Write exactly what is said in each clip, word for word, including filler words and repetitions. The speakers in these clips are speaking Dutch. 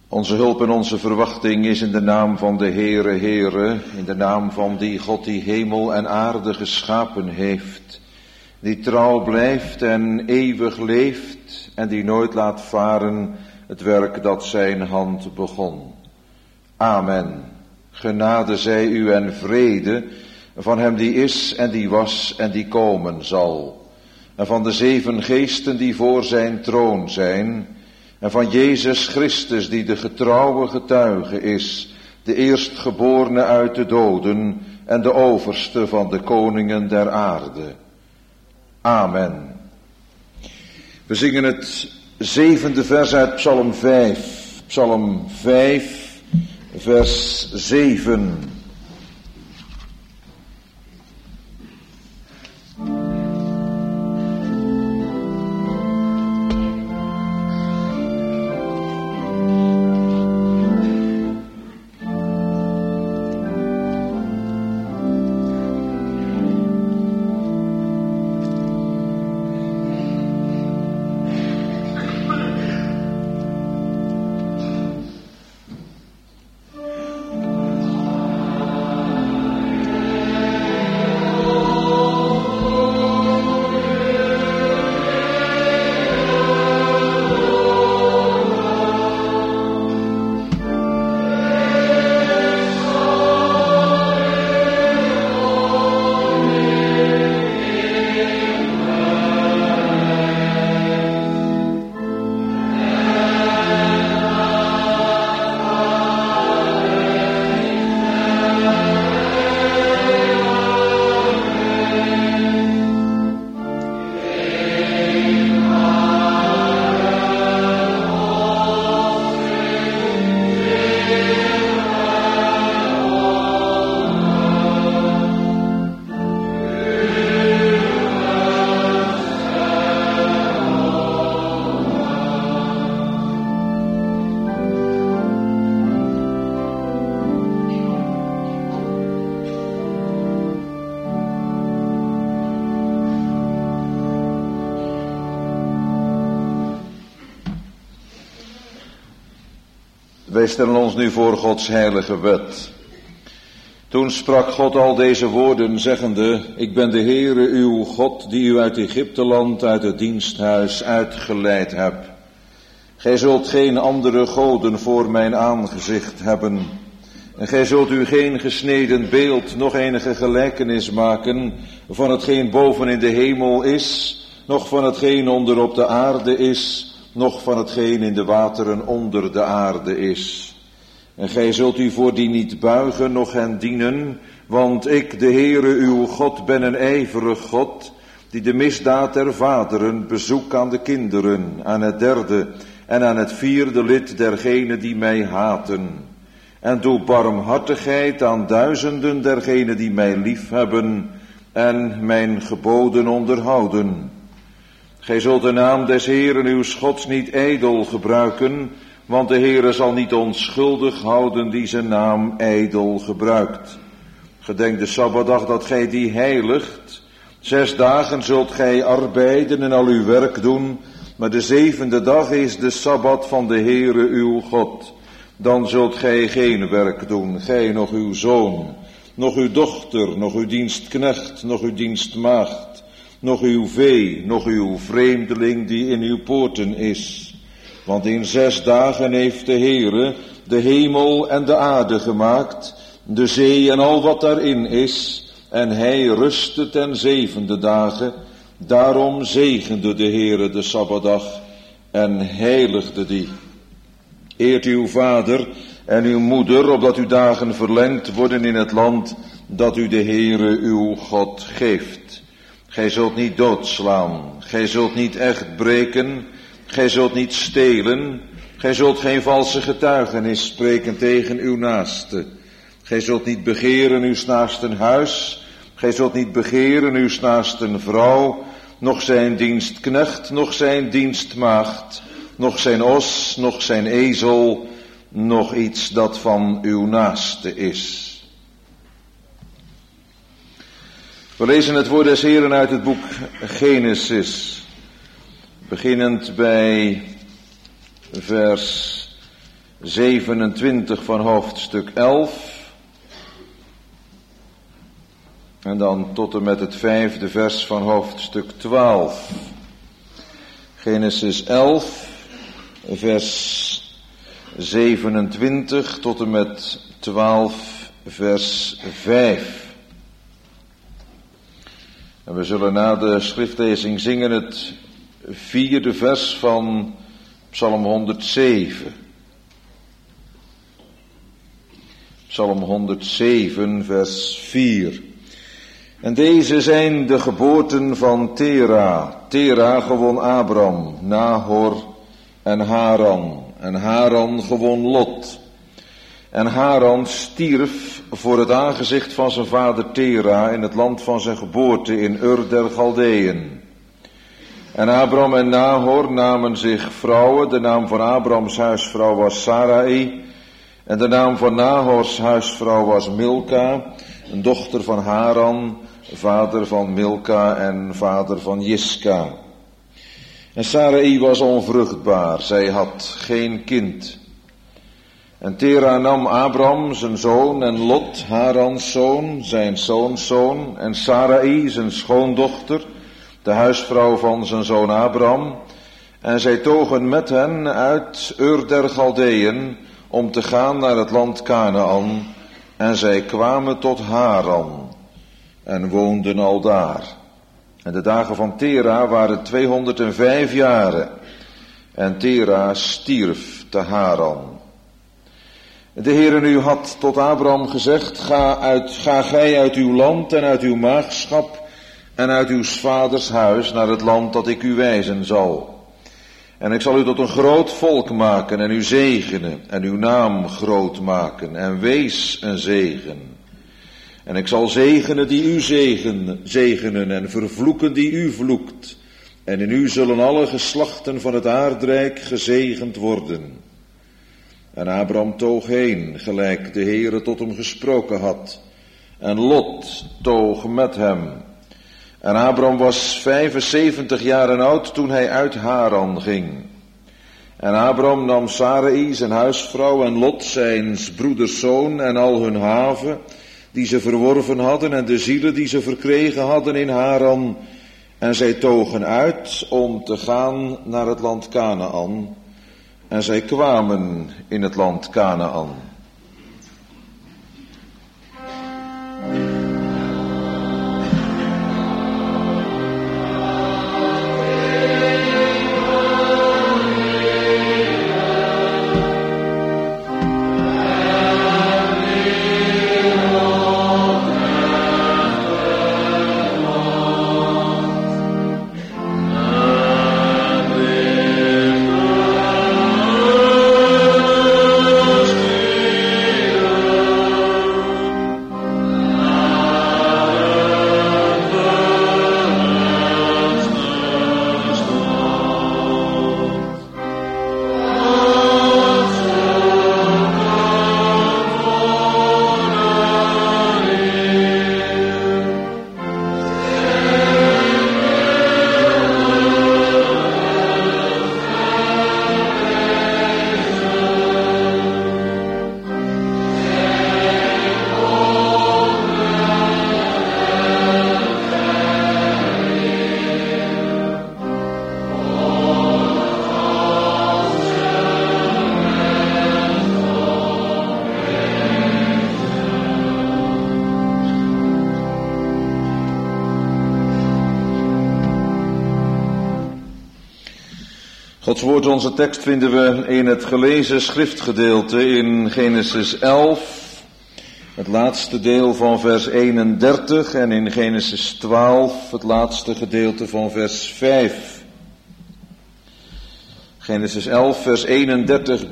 Onze hulp en onze verwachting is in de naam van de Heere, Heere, in de naam van die God die hemel en aarde geschapen heeft, die trouw blijft en eeuwig leeft en die nooit laat varen het werk dat zijn hand begon. Amen. Genade zij u en vrede van hem die is en die was en die komen zal, en van de zeven geesten die voor zijn troon zijn, en van Jezus Christus die de getrouwe getuige is, de eerstgeborene uit de doden en de overste van de koningen der aarde. Amen. We zingen het zevende vers uit Psalm vijf. Psalm vijf, vers zeven. Wij stellen ons nu voor Gods heilige wet. Toen sprak God al deze woorden, zeggende: Ik ben de Heere uw God, die u uit Egypteland, uit het diensthuis uitgeleid heb. Gij zult geen andere goden voor mijn aangezicht hebben. En gij zult u geen gesneden beeld, noch enige gelijkenis maken van hetgeen boven in de hemel is, noch van hetgeen onder op de aarde is, noch van hetgeen in de wateren onder de aarde is. En gij zult u voor die niet buigen, noch hen dienen, want ik, de Heere uw God, ben een ijverig God, die de misdaad der vaderen bezoek aan de kinderen, aan het derde en aan het vierde lid dergenen die mij haten. En doe barmhartigheid aan duizenden dergenen die mij liefhebben en mijn geboden onderhouden. Gij zult de naam des Heeren uw Gods niet ijdel gebruiken, want de Heere zal niet onschuldig houden die zijn naam ijdel gebruikt. Gedenk de Sabbatdag dat gij die heiligt. Zes dagen zult gij arbeiden en al uw werk doen, maar de zevende dag is de Sabbat van de Heere uw God. Dan zult gij geen werk doen, gij nog uw zoon, nog uw dochter, nog uw dienstknecht, nog uw dienstmaagd, nog uw vee, nog uw vreemdeling die in uw poorten is. Want in zes dagen heeft de Heere de hemel en de aarde gemaakt, de zee en al wat daarin is, en hij rustte ten zevende dagen. Daarom zegende de Heere de Sabbatdag en heiligde die. Eert uw vader en uw moeder, opdat uw dagen verlengd worden in het land dat u de Heere uw God geeft. Gij zult niet doodslaan, gij zult niet echt breken, gij zult niet stelen, gij zult geen valse getuigenis spreken tegen uw naaste. Gij zult niet begeren uw naasten huis, gij zult niet begeren uw naasten vrouw, noch zijn dienstknecht, noch zijn dienstmaagd, noch zijn os, noch zijn ezel, noch iets dat van uw naaste is. We lezen het woord des Heeren uit het boek Genesis, beginnend bij vers zevenentwintig van hoofdstuk elf. En dan tot en met het vijfde vers van hoofdstuk twaalf. Genesis elf, vers zevenentwintig tot en met twaalf, vers vijf. En we zullen na de schriftlezing zingen het vierde vers van Psalm honderdzeven. Psalm honderdzeven, vers vier. En deze zijn de geboorten van Tera. Tera gewon Abram, Nahor en Haran. En Haran gewon Lot. En Haran stierf voor het aangezicht van zijn vader Tera in het land van zijn geboorte in Ur der Galdeën. En Abram en Nahor namen zich vrouwen. De naam van Abrams huisvrouw was Sarai. En de naam van Nahors huisvrouw was Milka, een dochter van Haran, vader van Milka en vader van Jiska. En Sarai was onvruchtbaar, zij had geen kind. En Tera nam Abram, zijn zoon, en Lot, Harans zoon, zijn zoonszoon, en Sarai, zijn schoondochter, de huisvrouw van zijn zoon Abram. En zij togen met hen uit Ur der Galdeën om te gaan naar het land Kanaan. En zij kwamen tot Haran en woonden aldaar. En de dagen van Tera waren tweehonderdvijf jaren. En Tera stierf te Haran. De Heere nu had tot Abram gezegd, ga, uit, ga gij uit uw land en uit uw maagschap en uit uw vaders huis naar het land dat ik u wijzen zal. En ik zal u tot een groot volk maken en u zegenen en uw naam groot maken en wees een zegen. En ik zal zegenen die u zegen, zegenen en vervloeken die u vloekt. En in u zullen alle geslachten van het aardrijk gezegend worden. En Abram toog heen, gelijk de Heere tot hem gesproken had. En Lot toog met hem. En Abram was vijfenzeventig jaren oud toen hij uit Haran ging. En Abram nam Sarai, zijn huisvrouw, en Lot, zijn broeders zoon, en al hun haven, die ze verworven hadden, en de zielen die ze verkregen hadden in Haran. En zij togen uit om te gaan naar het land Kanaan. En zij kwamen in het land Kanaan. Gods woord, onze tekst, vinden we in het gelezen schriftgedeelte in Genesis elf, het laatste deel van vers eenendertig, en in Genesis twaalf, het laatste gedeelte van vers vijf. Genesis elf, vers eenendertig b.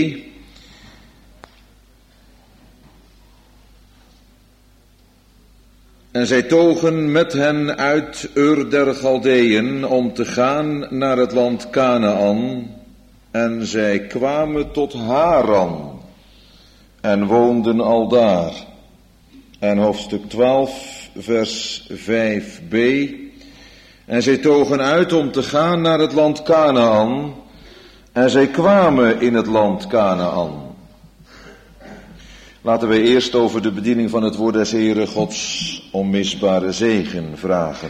En zij togen met hen uit Ur der Galdeën om te gaan naar het land Kanaan. En zij kwamen tot Haran en woonden aldaar. En hoofdstuk twaalf, vers vijf b. En zij togen uit om te gaan naar het land Kanaan. En zij kwamen in het land Kanaän. Laten wij eerst over de bediening van het woord des Heeren Gods onmisbare zegen vragen.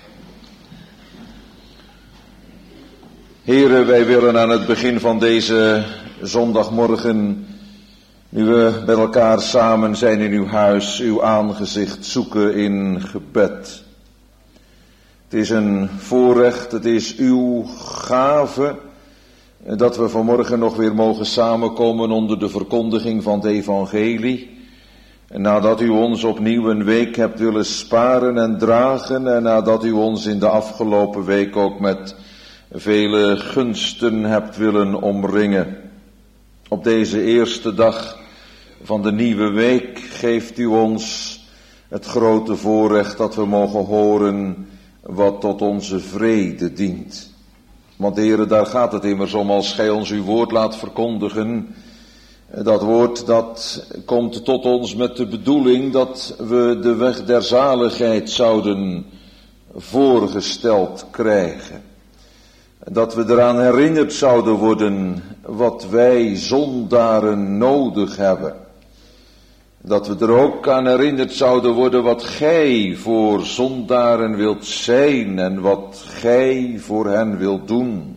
Heren, wij willen aan het begin van deze zondagmorgen, nu we bij elkaar samen zijn in uw huis, uw aangezicht zoeken in gebed. Het is een voorrecht, het is uw gave, dat we vanmorgen nog weer mogen samenkomen onder de verkondiging van het evangelie. En nadat u ons opnieuw een week hebt willen sparen en dragen, en nadat u ons in de afgelopen week ook met vele gunsten hebt willen omringen. Op deze eerste dag van de nieuwe week geeft u ons het grote voorrecht dat we mogen horen wat tot onze vrede dient. Want Heere, daar gaat het immers om als gij ons uw woord laat verkondigen. Dat woord dat komt tot ons met de bedoeling dat we de weg der zaligheid zouden voorgesteld krijgen. Dat we eraan herinnerd zouden worden wat wij zondaren nodig hebben. Dat we er ook aan herinnerd zouden worden wat gij voor zondaren wilt zijn en wat gij voor hen wilt doen.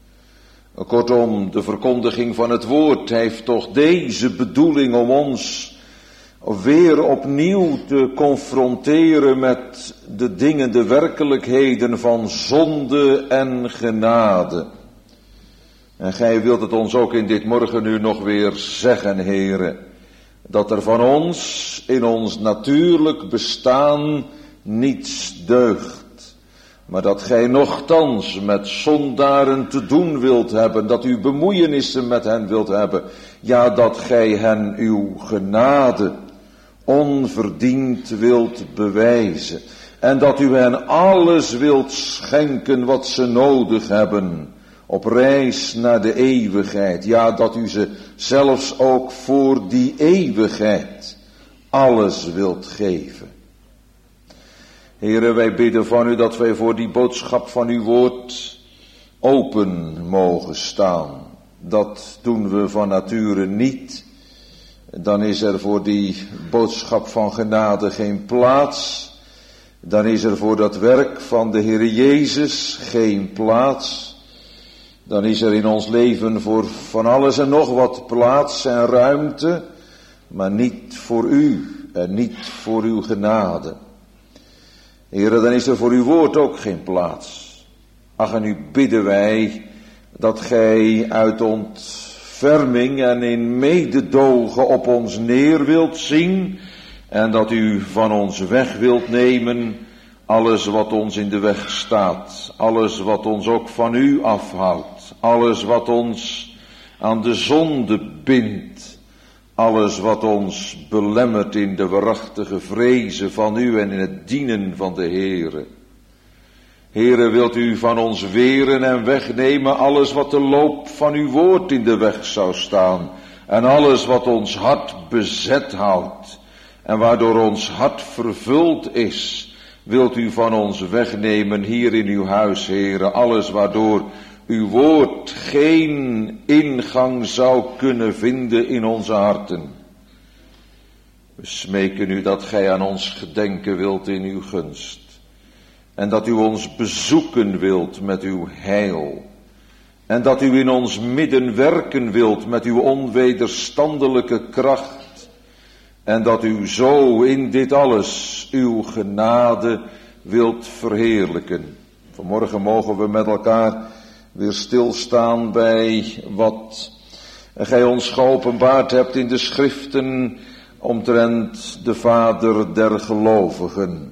Kortom, de verkondiging van het woord heeft toch deze bedoeling om ons weer opnieuw te confronteren met de dingen, de werkelijkheden van zonde en genade. En gij wilt het ons ook in dit morgenuur nog weer zeggen, Heere, dat er van ons in ons natuurlijk bestaan niets deugt, maar dat gij nochtans met zondaren te doen wilt hebben, dat u bemoeienissen met hen wilt hebben, ja, dat gij hen uw genade onverdiend wilt bewijzen en dat u hen alles wilt schenken wat ze nodig hebben op reis naar de eeuwigheid. Ja, dat u ze zelfs ook voor die eeuwigheid alles wilt geven. Heere, wij bidden van u dat wij voor die boodschap van uw woord open mogen staan. Dat doen we van nature niet. Dan is er voor die boodschap van genade geen plaats. Dan is er voor dat werk van de Heer Jezus geen plaats. Dan is er in ons leven voor van alles en nog wat plaats en ruimte, maar niet voor u en niet voor uw genade. Heere, dan is er voor uw woord ook geen plaats. Ach, en nu bidden wij dat gij uit ontferming en in mededogen op ons neer wilt zien en dat u van ons weg wilt nemen alles wat ons in de weg staat, alles wat ons ook van u afhoudt, alles wat ons aan de zonde bindt, alles wat ons belemmert in de waarachtige vrezen van u en in het dienen van de Heere. Heere, wilt u van ons weren en wegnemen alles wat de loop van uw woord in de weg zou staan en alles wat ons hart bezet houdt en waardoor ons hart vervuld is, wilt u van ons wegnemen hier in uw huis, Heere, alles waardoor uw woord geen ingang zou kunnen vinden in onze harten. We smeken u dat gij aan ons gedenken wilt in uw gunst. En dat u ons bezoeken wilt met uw heil. En dat u in ons midden werken wilt met uw onwederstandelijke kracht. En dat u zo in dit alles uw genade wilt verheerlijken. Vanmorgen mogen we met elkaar weer stilstaan bij wat gij ons geopenbaard hebt in de schriften omtrent de Vader der gelovigen.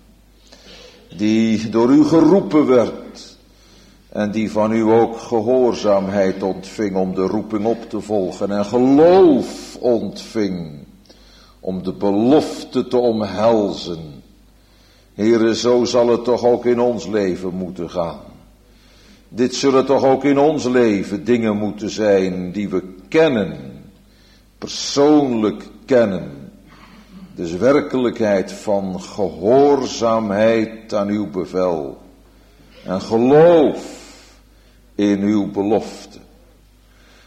Die door u geroepen werd en die van u ook gehoorzaamheid ontving om de roeping op te volgen en geloof ontving om de belofte te omhelzen. Heere, zo zal het toch ook in ons leven moeten gaan. Dit zullen toch ook in ons leven dingen moeten zijn die we kennen, persoonlijk kennen. Dus werkelijkheid van gehoorzaamheid aan uw bevel en geloof in uw belofte.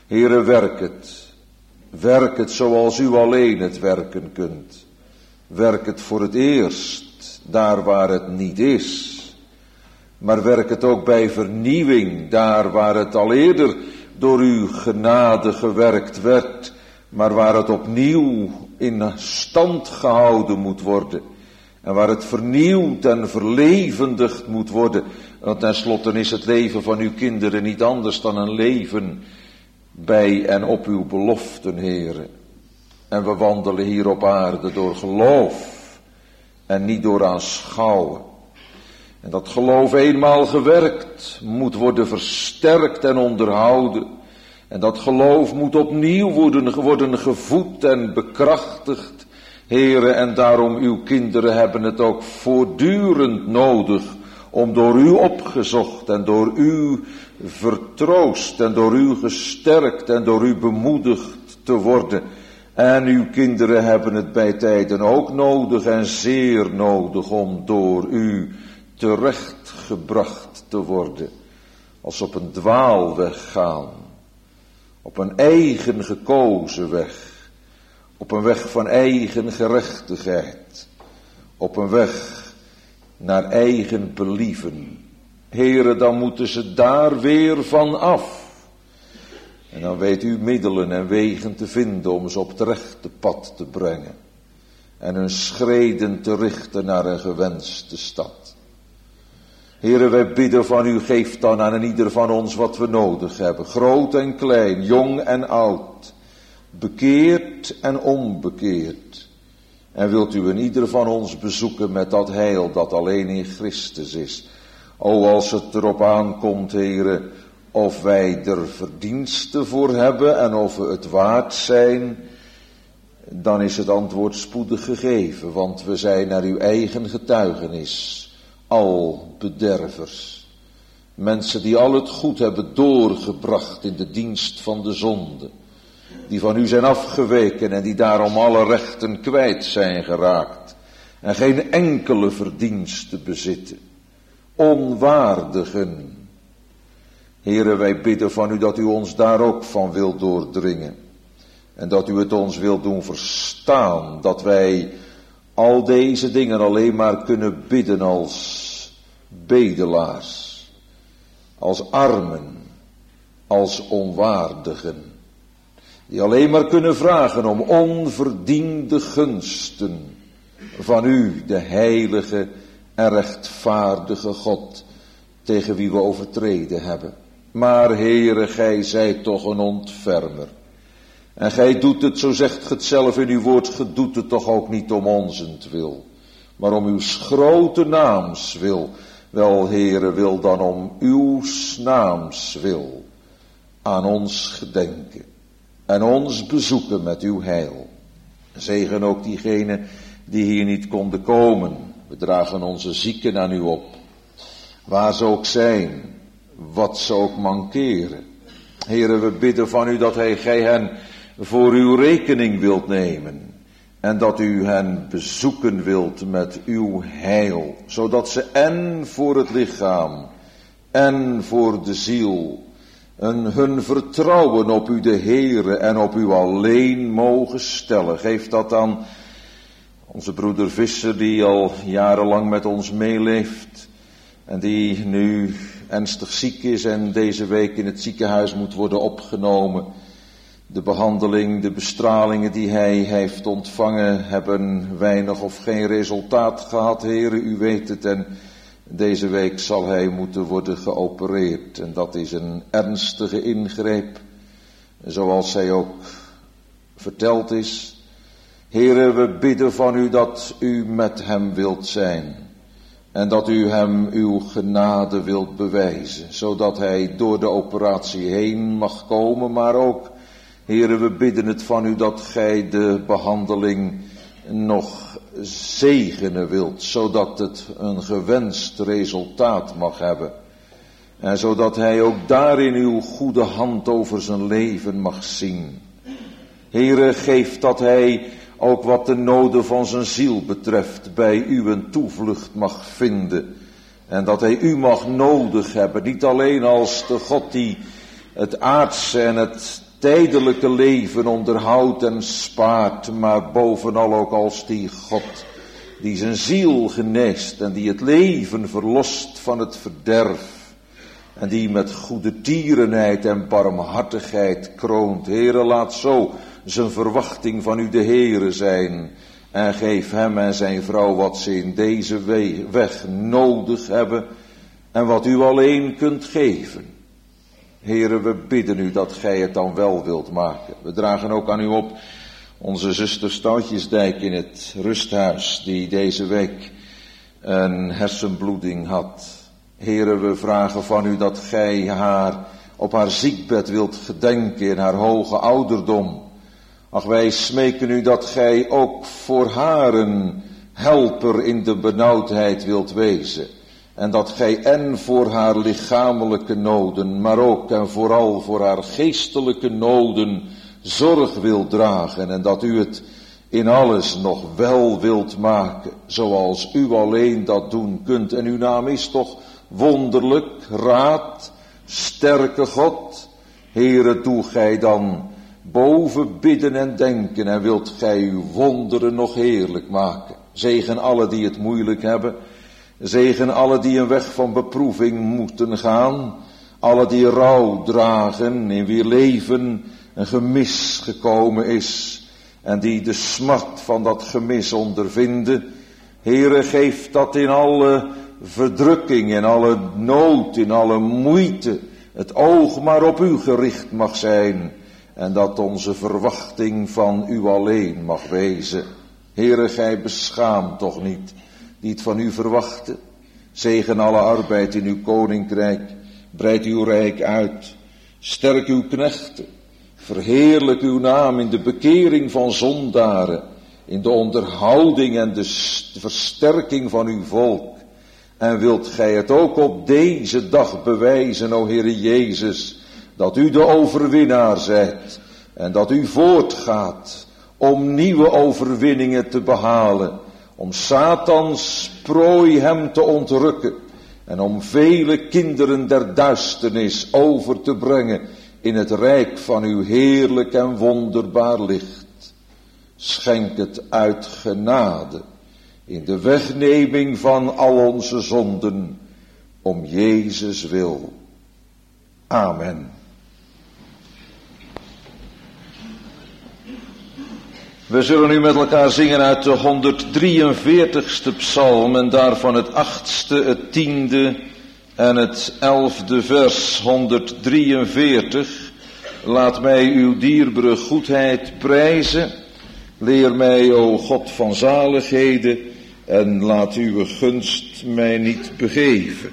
Heere, werk het. Werk het zoals u alleen het werken kunt. Werk het voor het eerst, daar waar het niet is. Maar werk het ook bij vernieuwing, daar waar het al eerder door uw genade gewerkt werd, maar waar het opnieuw in stand gehouden moet worden. En waar het vernieuwd en verlevendigd moet worden. Want tenslotte is het leven van uw kinderen niet anders dan een leven bij en op uw beloften, Heere. En we wandelen hier op aarde door geloof en niet door aanschouwen. En dat geloof eenmaal gewerkt moet worden versterkt en onderhouden. En dat geloof moet opnieuw worden, worden gevoed en bekrachtigd. Heere, en daarom uw kinderen hebben het ook voortdurend nodig om door u opgezocht en door u vertroost en door u gesterkt en door u bemoedigd te worden. En uw kinderen hebben het bij tijden ook nodig en zeer nodig om door u terechtgebracht te worden. Als ze op een dwaalweg gaan, op een eigen gekozen weg, op een weg van eigen gerechtigheid, op een weg naar eigen believen. Heere, dan moeten ze daar weer van af. En dan weet u middelen en wegen te vinden om ze op het rechte pad te brengen. En hun schreden te richten naar een gewenste stad. Heere, wij bidden van u, geef dan aan ieder van ons wat we nodig hebben. Groot en klein, jong en oud. Bekeerd en onbekeerd. En wilt u in ieder van ons bezoeken met dat heil dat alleen in Christus is. O, als het erop aankomt, Heere, of wij er verdiensten voor hebben en of we het waard zijn, dan is het antwoord spoedig gegeven, want we zijn naar uw eigen getuigenis al bedervers. Mensen die al het goed hebben doorgebracht in de dienst van de zonde, die van u zijn afgeweken en die daarom alle rechten kwijt zijn geraakt en geen enkele verdienste bezitten. Onwaardigen. Heere, wij bidden van u dat u ons daar ook van wilt doordringen. En dat u het ons wilt doen verstaan. Dat wij al deze dingen alleen maar kunnen bidden als bedelaars. Als armen. Als onwaardigen. Die alleen maar kunnen vragen om onverdiende gunsten van u, de heilige en rechtvaardige God, tegen wie we overtreden hebben. Maar Heere, gij zijt toch een ontfermer. En gij doet het, zo zegt ge het zelf in uw woord, ge doet het toch ook niet om onzentwil, maar om uw grote naams wil. Wel, Heere, wil dan om uw naams wil aan ons gedenken en ons bezoeken met uw heil. Zegen ook diegenen die hier niet konden komen. We dragen onze zieken aan u op, waar ze ook zijn, wat ze ook mankeren. Heere, we bidden van u dat gij hen voor uw rekening wilt nemen. En dat u hen bezoeken wilt met uw heil. Zodat ze en voor het lichaam en voor de ziel en hun vertrouwen op u de Heere en op u alleen mogen stellen. Geef dat aan onze broeder Visser die al jarenlang met ons meeleeft. En die nu ernstig ziek is en deze week in het ziekenhuis moet worden opgenomen. De behandeling, de bestralingen die hij heeft ontvangen hebben weinig of geen resultaat gehad, Heere, u weet het. En deze week zal hij moeten worden geopereerd. En dat is een ernstige ingreep, zoals zij ook verteld is. Heere, we bidden van u dat u met hem wilt zijn. En dat u hem uw genade wilt bewijzen, zodat hij door de operatie heen mag komen, maar ook, Heere, we bidden het van u dat gij de behandeling nog zegenen wilt, zodat het een gewenst resultaat mag hebben. En zodat hij ook daarin uw goede hand over zijn leven mag zien. Heere, geef dat hij ook wat de noden van zijn ziel betreft bij u een toevlucht mag vinden. En dat hij u mag nodig hebben, niet alleen als de God die het aardse en het tijdelijke leven onderhoudt en spaart, maar bovenal ook als die God die zijn ziel geneest en die het leven verlost van het verderf en die met goede tierenheid en barmhartigheid kroont. Heere, laat zo zijn verwachting van u de Heere zijn en geef hem en zijn vrouw wat ze in deze weg nodig hebben en wat u alleen kunt geven. Heere, we bidden u dat gij het dan wel wilt maken. We dragen ook aan u op onze zuster Stoutjesdijk in het rusthuis, die deze week een hersenbloeding had. Heere, we vragen van u dat gij haar op haar ziekbed wilt gedenken in haar hoge ouderdom. Ach, wij smeken u dat gij ook voor haar een helper in de benauwdheid wilt wezen. En dat gij en voor haar lichamelijke noden, maar ook en vooral voor haar geestelijke noden zorg wilt dragen. En dat u het in alles nog wel wilt maken, zoals u alleen dat doen kunt. En uw naam is toch wonderlijk, raad, sterke God. Heere, doe gij dan boven bidden en denken en wilt gij uw wonderen nog heerlijk maken. Zegen alle die het moeilijk hebben. Zegen alle die een weg van beproeving moeten gaan. Alle die rouw dragen, in wie leven een gemis gekomen is. En die de smart van dat gemis ondervinden. Heere, geef dat in alle verdrukking, in alle nood, in alle moeite, het oog maar op u gericht mag zijn. En dat onze verwachting van u alleen mag wezen. Heere, gij beschaamt toch niet die het van u verwachten. Zegen alle arbeid in uw koninkrijk. Breid uw rijk uit. Sterk uw knechten. Verheerlijk uw naam in de bekering van zondaren. In de onderhouding en de versterking van uw volk. En wilt gij het ook op deze dag bewijzen, o Heere Jezus, dat u de overwinnaar zijt. En dat u voortgaat om nieuwe overwinningen te behalen. Om Satans prooi hem te ontrukken. En om vele kinderen der duisternis over te brengen in het rijk van uw heerlijk en wonderbaar licht. Schenk het uit genade in de wegneming van al onze zonden om Jezus wil. Amen. We zullen nu met elkaar zingen uit de honderddrieënveertigste psalm en daarvan het achtste, het tiende en het elfde vers. honderddrieënveertig. Laat mij uw dierbare goedheid prijzen. Leer mij, o God van zaligheden, en laat uw gunst mij niet begeven.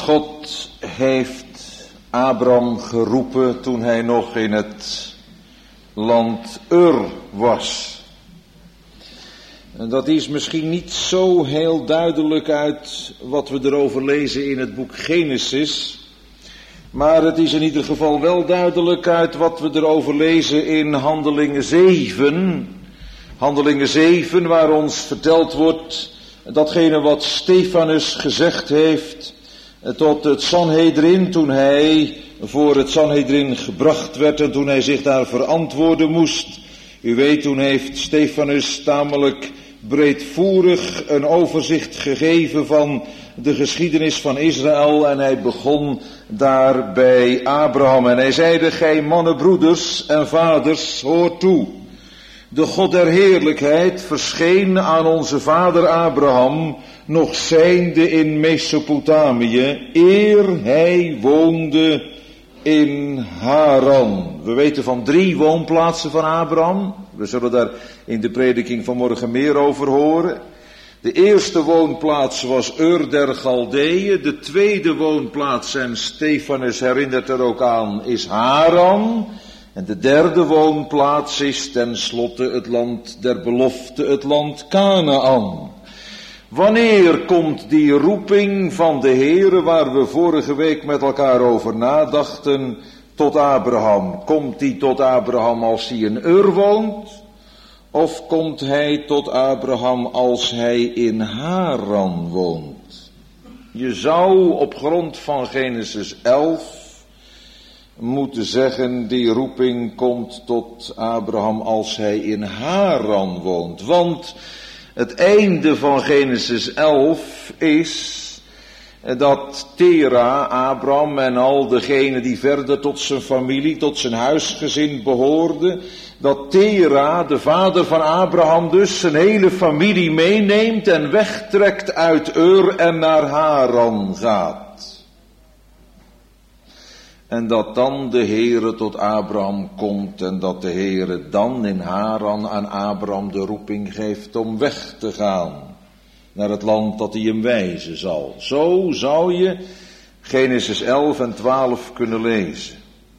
God heeft Abram geroepen toen hij nog in het land Ur was. En dat is misschien niet zo heel duidelijk uit wat we erover lezen in het boek Genesis. Maar het is in ieder geval wel duidelijk uit wat we erover lezen in Handelingen zeven. Handelingen zeven, waar ons verteld wordt datgene wat Stefanus gezegd heeft tot het Sanhedrin toen hij voor het Sanhedrin gebracht werd en toen hij zich daar verantwoorden moest. U weet, toen heeft Stefanus tamelijk breedvoerig een overzicht gegeven van de geschiedenis van Israël en hij begon daar bij Abraham en hij zeide: gij mannen, broeders en vaders, hoort toe. De God der heerlijkheid verscheen aan onze vader Abraham, nog zijnde in Mesopotamië, eer hij woonde in Haran. We weten van drie woonplaatsen van Abraham. We zullen daar in de prediking van morgen meer over horen. De eerste woonplaats was Ur der Galdeeën. De tweede woonplaats, en Stefanus herinnert er ook aan, is Haran. En de derde woonplaats is tenslotte het land der belofte, het land Kanaan. Wanneer komt die roeping van de Heere, waar we vorige week met elkaar over nadachten, tot Abraham? Komt die tot Abraham als hij in Ur woont? Of komt hij tot Abraham als hij in Haran woont? Je zou op grond van Genesis elf moeten zeggen, die roeping komt tot Abraham als hij in Haran woont. Want het einde van Genesis elf is dat Tera, Abraham en al degenen die verder tot zijn familie, tot zijn huisgezin behoorden, dat Tera, de vader van Abraham dus, zijn hele familie meeneemt en wegtrekt uit Ur en naar Haran gaat. En dat dan de Heere tot Abraham komt en dat de Heere dan in Haran aan Abraham de roeping geeft om weg te gaan naar het land dat hij hem wijzen zal. Zo zou je Genesis elf en twaalf kunnen lezen.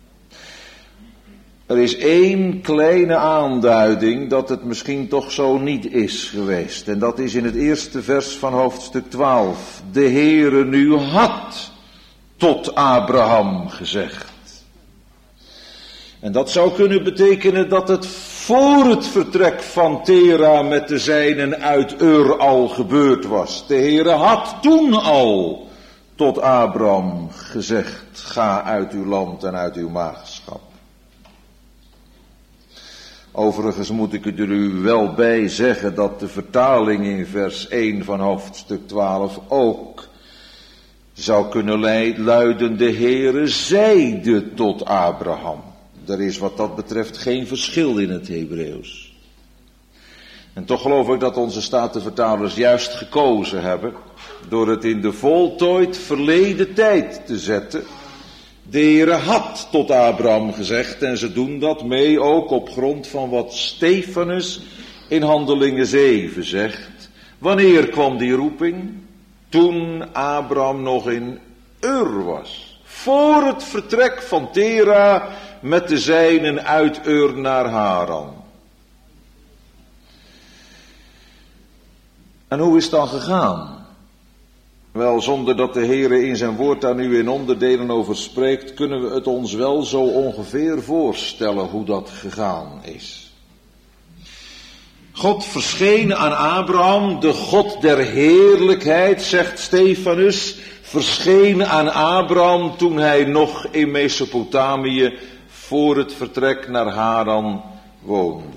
Er is één kleine aanduiding dat het misschien toch zo niet is geweest. En dat is in het eerste vers van hoofdstuk twaalf. De Heere nu had tot Abraham gezegd. En dat zou kunnen betekenen dat het voor het vertrek van Tera met de zijnen uit Ur al gebeurd was. De Heere had toen al tot Abraham gezegd: ga uit uw land en uit uw maagschap. Overigens moet ik er u wel bij zeggen dat de vertaling in vers één van hoofdstuk twaalf ook zou kunnen luiden: de Heere zeide tot Abraham. Er is wat dat betreft geen verschil in het Hebreeuws. En toch geloof ik dat onze statenvertalers juist gekozen hebben door het in de voltooid verleden tijd te zetten. De Heere had tot Abraham gezegd en ze doen dat mee ook op grond van wat Stefanus in Handelingen zeven zegt. Wanneer kwam die roeping? Toen Abraham nog in Ur was. Voor het vertrek van Tera met de zijnen uit Ur naar Haran. En hoe is het dan gegaan? Wel, zonder dat de Heere in zijn woord daar nu in onderdelen over spreekt, kunnen we het ons wel zo ongeveer voorstellen hoe dat gegaan is. God verscheen aan Abraham, de God der heerlijkheid, zegt Stefanus, verscheen aan Abraham toen hij nog in Mesopotamië voor het vertrek naar Haran woonde.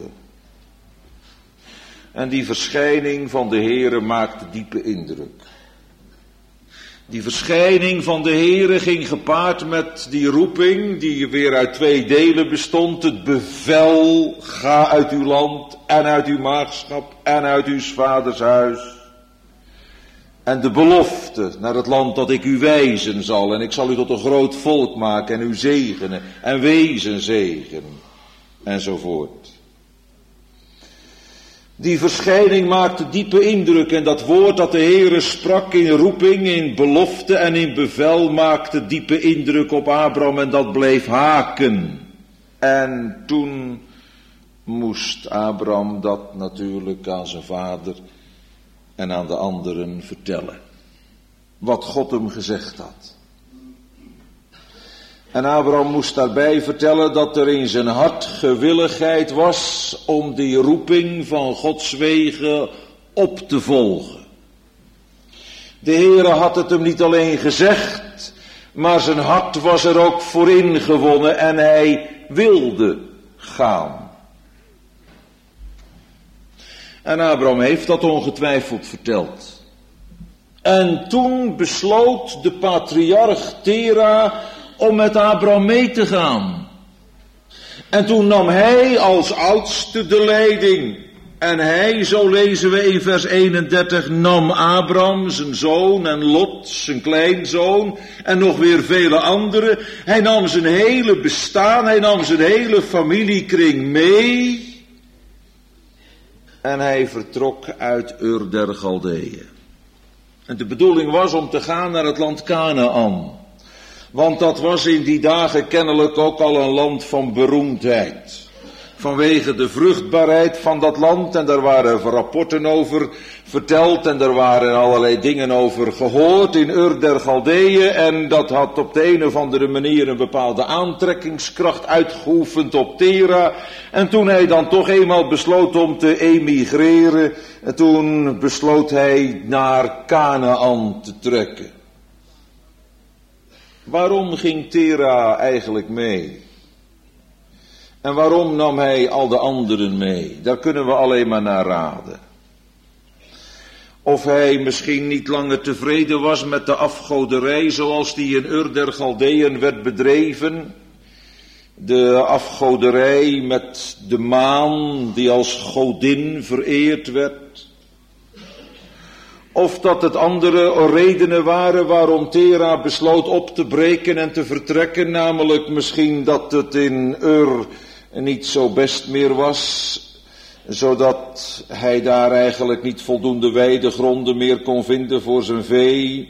En die verschijning van de Heere maakte diepe indruk. Die verschijning van de Heere ging gepaard met die roeping, die weer uit twee delen bestond. Het bevel: ga uit uw land en uit uw maagschap en uit uw vaders huis. En de belofte naar het land dat ik u wijzen zal. En ik zal u tot een groot volk maken en u zegenen en wezen zegen. Enzovoort. Die verschijning maakte diepe indruk en dat woord dat de Heere sprak in roeping, in belofte en in bevel maakte diepe indruk op Abraham en dat bleef haken. En toen moest Abraham dat natuurlijk aan zijn vader en aan de anderen vertellen. Wat God hem gezegd had. En Abraham moest daarbij vertellen dat er in zijn hart gewilligheid was om die roeping van Gods wegen op te volgen. De Heere had het hem niet alleen gezegd, maar zijn hart was er ook voor ingewonnen en hij wilde gaan. En Abraham heeft dat ongetwijfeld verteld. En toen besloot de patriarch Tera om met Abraham mee te gaan. En toen nam hij als oudste de leiding. En hij, zo lezen we in vers eenendertig, nam Abraham, zijn zoon, en Lot, zijn kleinzoon, en nog weer vele anderen. Hij nam zijn hele bestaan, hij nam zijn hele familiekring mee. En hij vertrok uit Ur der Galdeeën. En de bedoeling was om te gaan naar het land Kanaan. Want dat was in die dagen kennelijk ook al een land van beroemdheid. Vanwege de vruchtbaarheid van dat land en daar waren rapporten over verteld en er waren allerlei dingen over gehoord in Ur der Galdeeën en dat had op de een of andere manier een bepaalde aantrekkingskracht uitgeoefend op Tera. En toen hij dan toch eenmaal besloot om te emigreren, en toen besloot hij naar Kanaan te trekken. Waarom ging Tera eigenlijk mee? En waarom nam hij al de anderen mee? Daar kunnen we alleen maar naar raden. Of hij misschien niet langer tevreden was met de afgoderij zoals die in Ur der Galdeeën werd bedreven. De afgoderij met de maan die als godin vereerd werd. Of dat het andere redenen waren waarom Tera besloot op te breken en te vertrekken. Namelijk misschien dat het in Ur niet zo best meer was. Zodat hij daar eigenlijk niet voldoende weidegronden meer kon vinden voor zijn vee.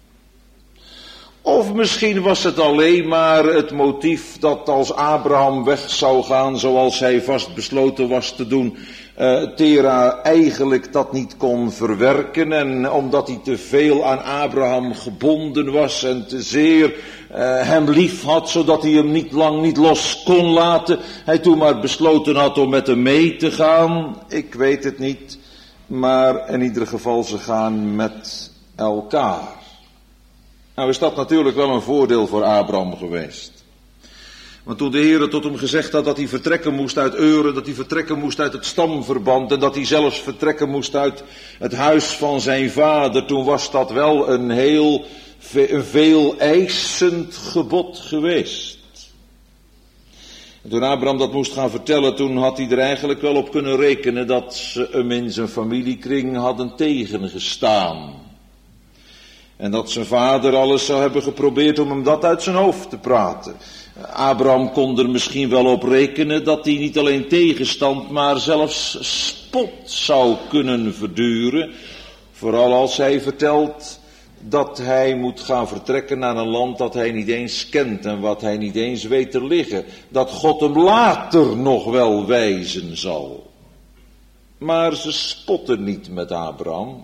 Of misschien was het alleen maar het motief dat als Abraham weg zou gaan zoals hij vast besloten was te doen, uh, Tera eigenlijk dat niet kon verwerken en omdat hij te veel aan Abraham gebonden was en te zeer uh, hem lief had, zodat hij hem niet lang niet los kon laten, hij toen maar besloten had om met hem mee te gaan. Ik weet het niet, maar in ieder geval ze gaan met elkaar. Nou is dat natuurlijk wel een voordeel voor Abraham geweest. Want toen de Heere tot hem gezegd had dat hij vertrekken moest uit Ur, dat hij vertrekken moest uit het stamverband en dat hij zelfs vertrekken moest uit het huis van zijn vader, toen was dat wel een heel een veel eisend gebod geweest. En toen Abraham dat moest gaan vertellen, toen had hij er eigenlijk wel op kunnen rekenen dat ze hem in zijn familiekring hadden tegengestaan. En dat zijn vader alles zou hebben geprobeerd om hem dat uit zijn hoofd te praten. Abraham kon er misschien wel op rekenen dat hij niet alleen tegenstand, maar zelfs spot zou kunnen verduren. Vooral als hij vertelt dat hij moet gaan vertrekken naar een land dat hij niet eens kent en wat hij niet eens weet te liggen. Dat God hem later nog wel wijzen zal. Maar ze spotten niet met Abraham.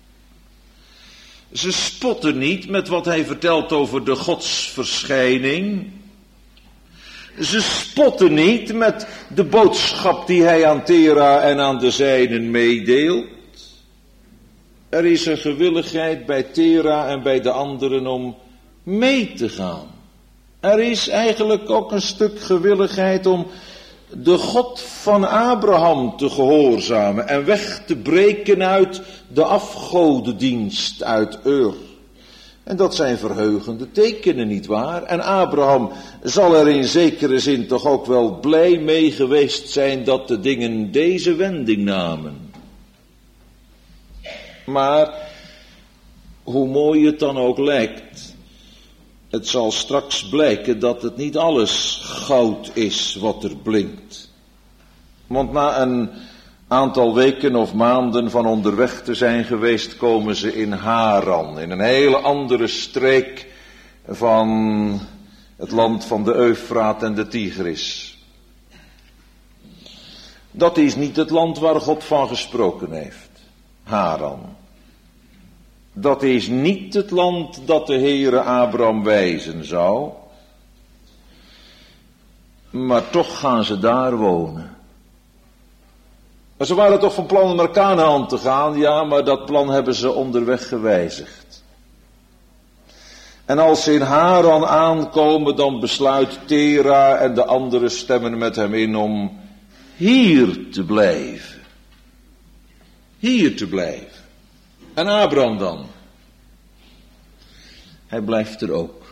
Ze spotten niet met wat hij vertelt over de godsverschijning. Ze spotten niet met de boodschap die hij aan Tera en aan de zijnen meedeelt. Er is een gewilligheid bij Tera en bij de anderen om mee te gaan. Er is eigenlijk ook een stuk gewilligheid om de God van Abraham te gehoorzamen en weg te breken uit de afgodendienst uit Ur. En dat zijn verheugende tekenen, nietwaar? En Abraham zal er in zekere zin toch ook wel blij mee geweest zijn dat de dingen deze wending namen. Maar, hoe mooi het dan ook lijkt, het zal straks blijken dat het niet alles goud is wat er blinkt. Want na een aantal weken of maanden van onderweg te zijn geweest, komen ze in Haran, in een hele andere streek van het land van de Eufraat en de Tigris. Dat is niet het land waar God van gesproken heeft, Haran. Dat is niet het land dat de Heere Abraham wijzen zou. Maar toch gaan ze daar wonen. Maar ze waren toch van plan om naar Kanaan te gaan, ja, maar dat plan hebben ze onderweg gewijzigd. En als ze in Haran aankomen, dan besluit Tera en de anderen stemmen met hem in om hier te blijven. Hier te blijven. En Abraham dan? Hij blijft er ook.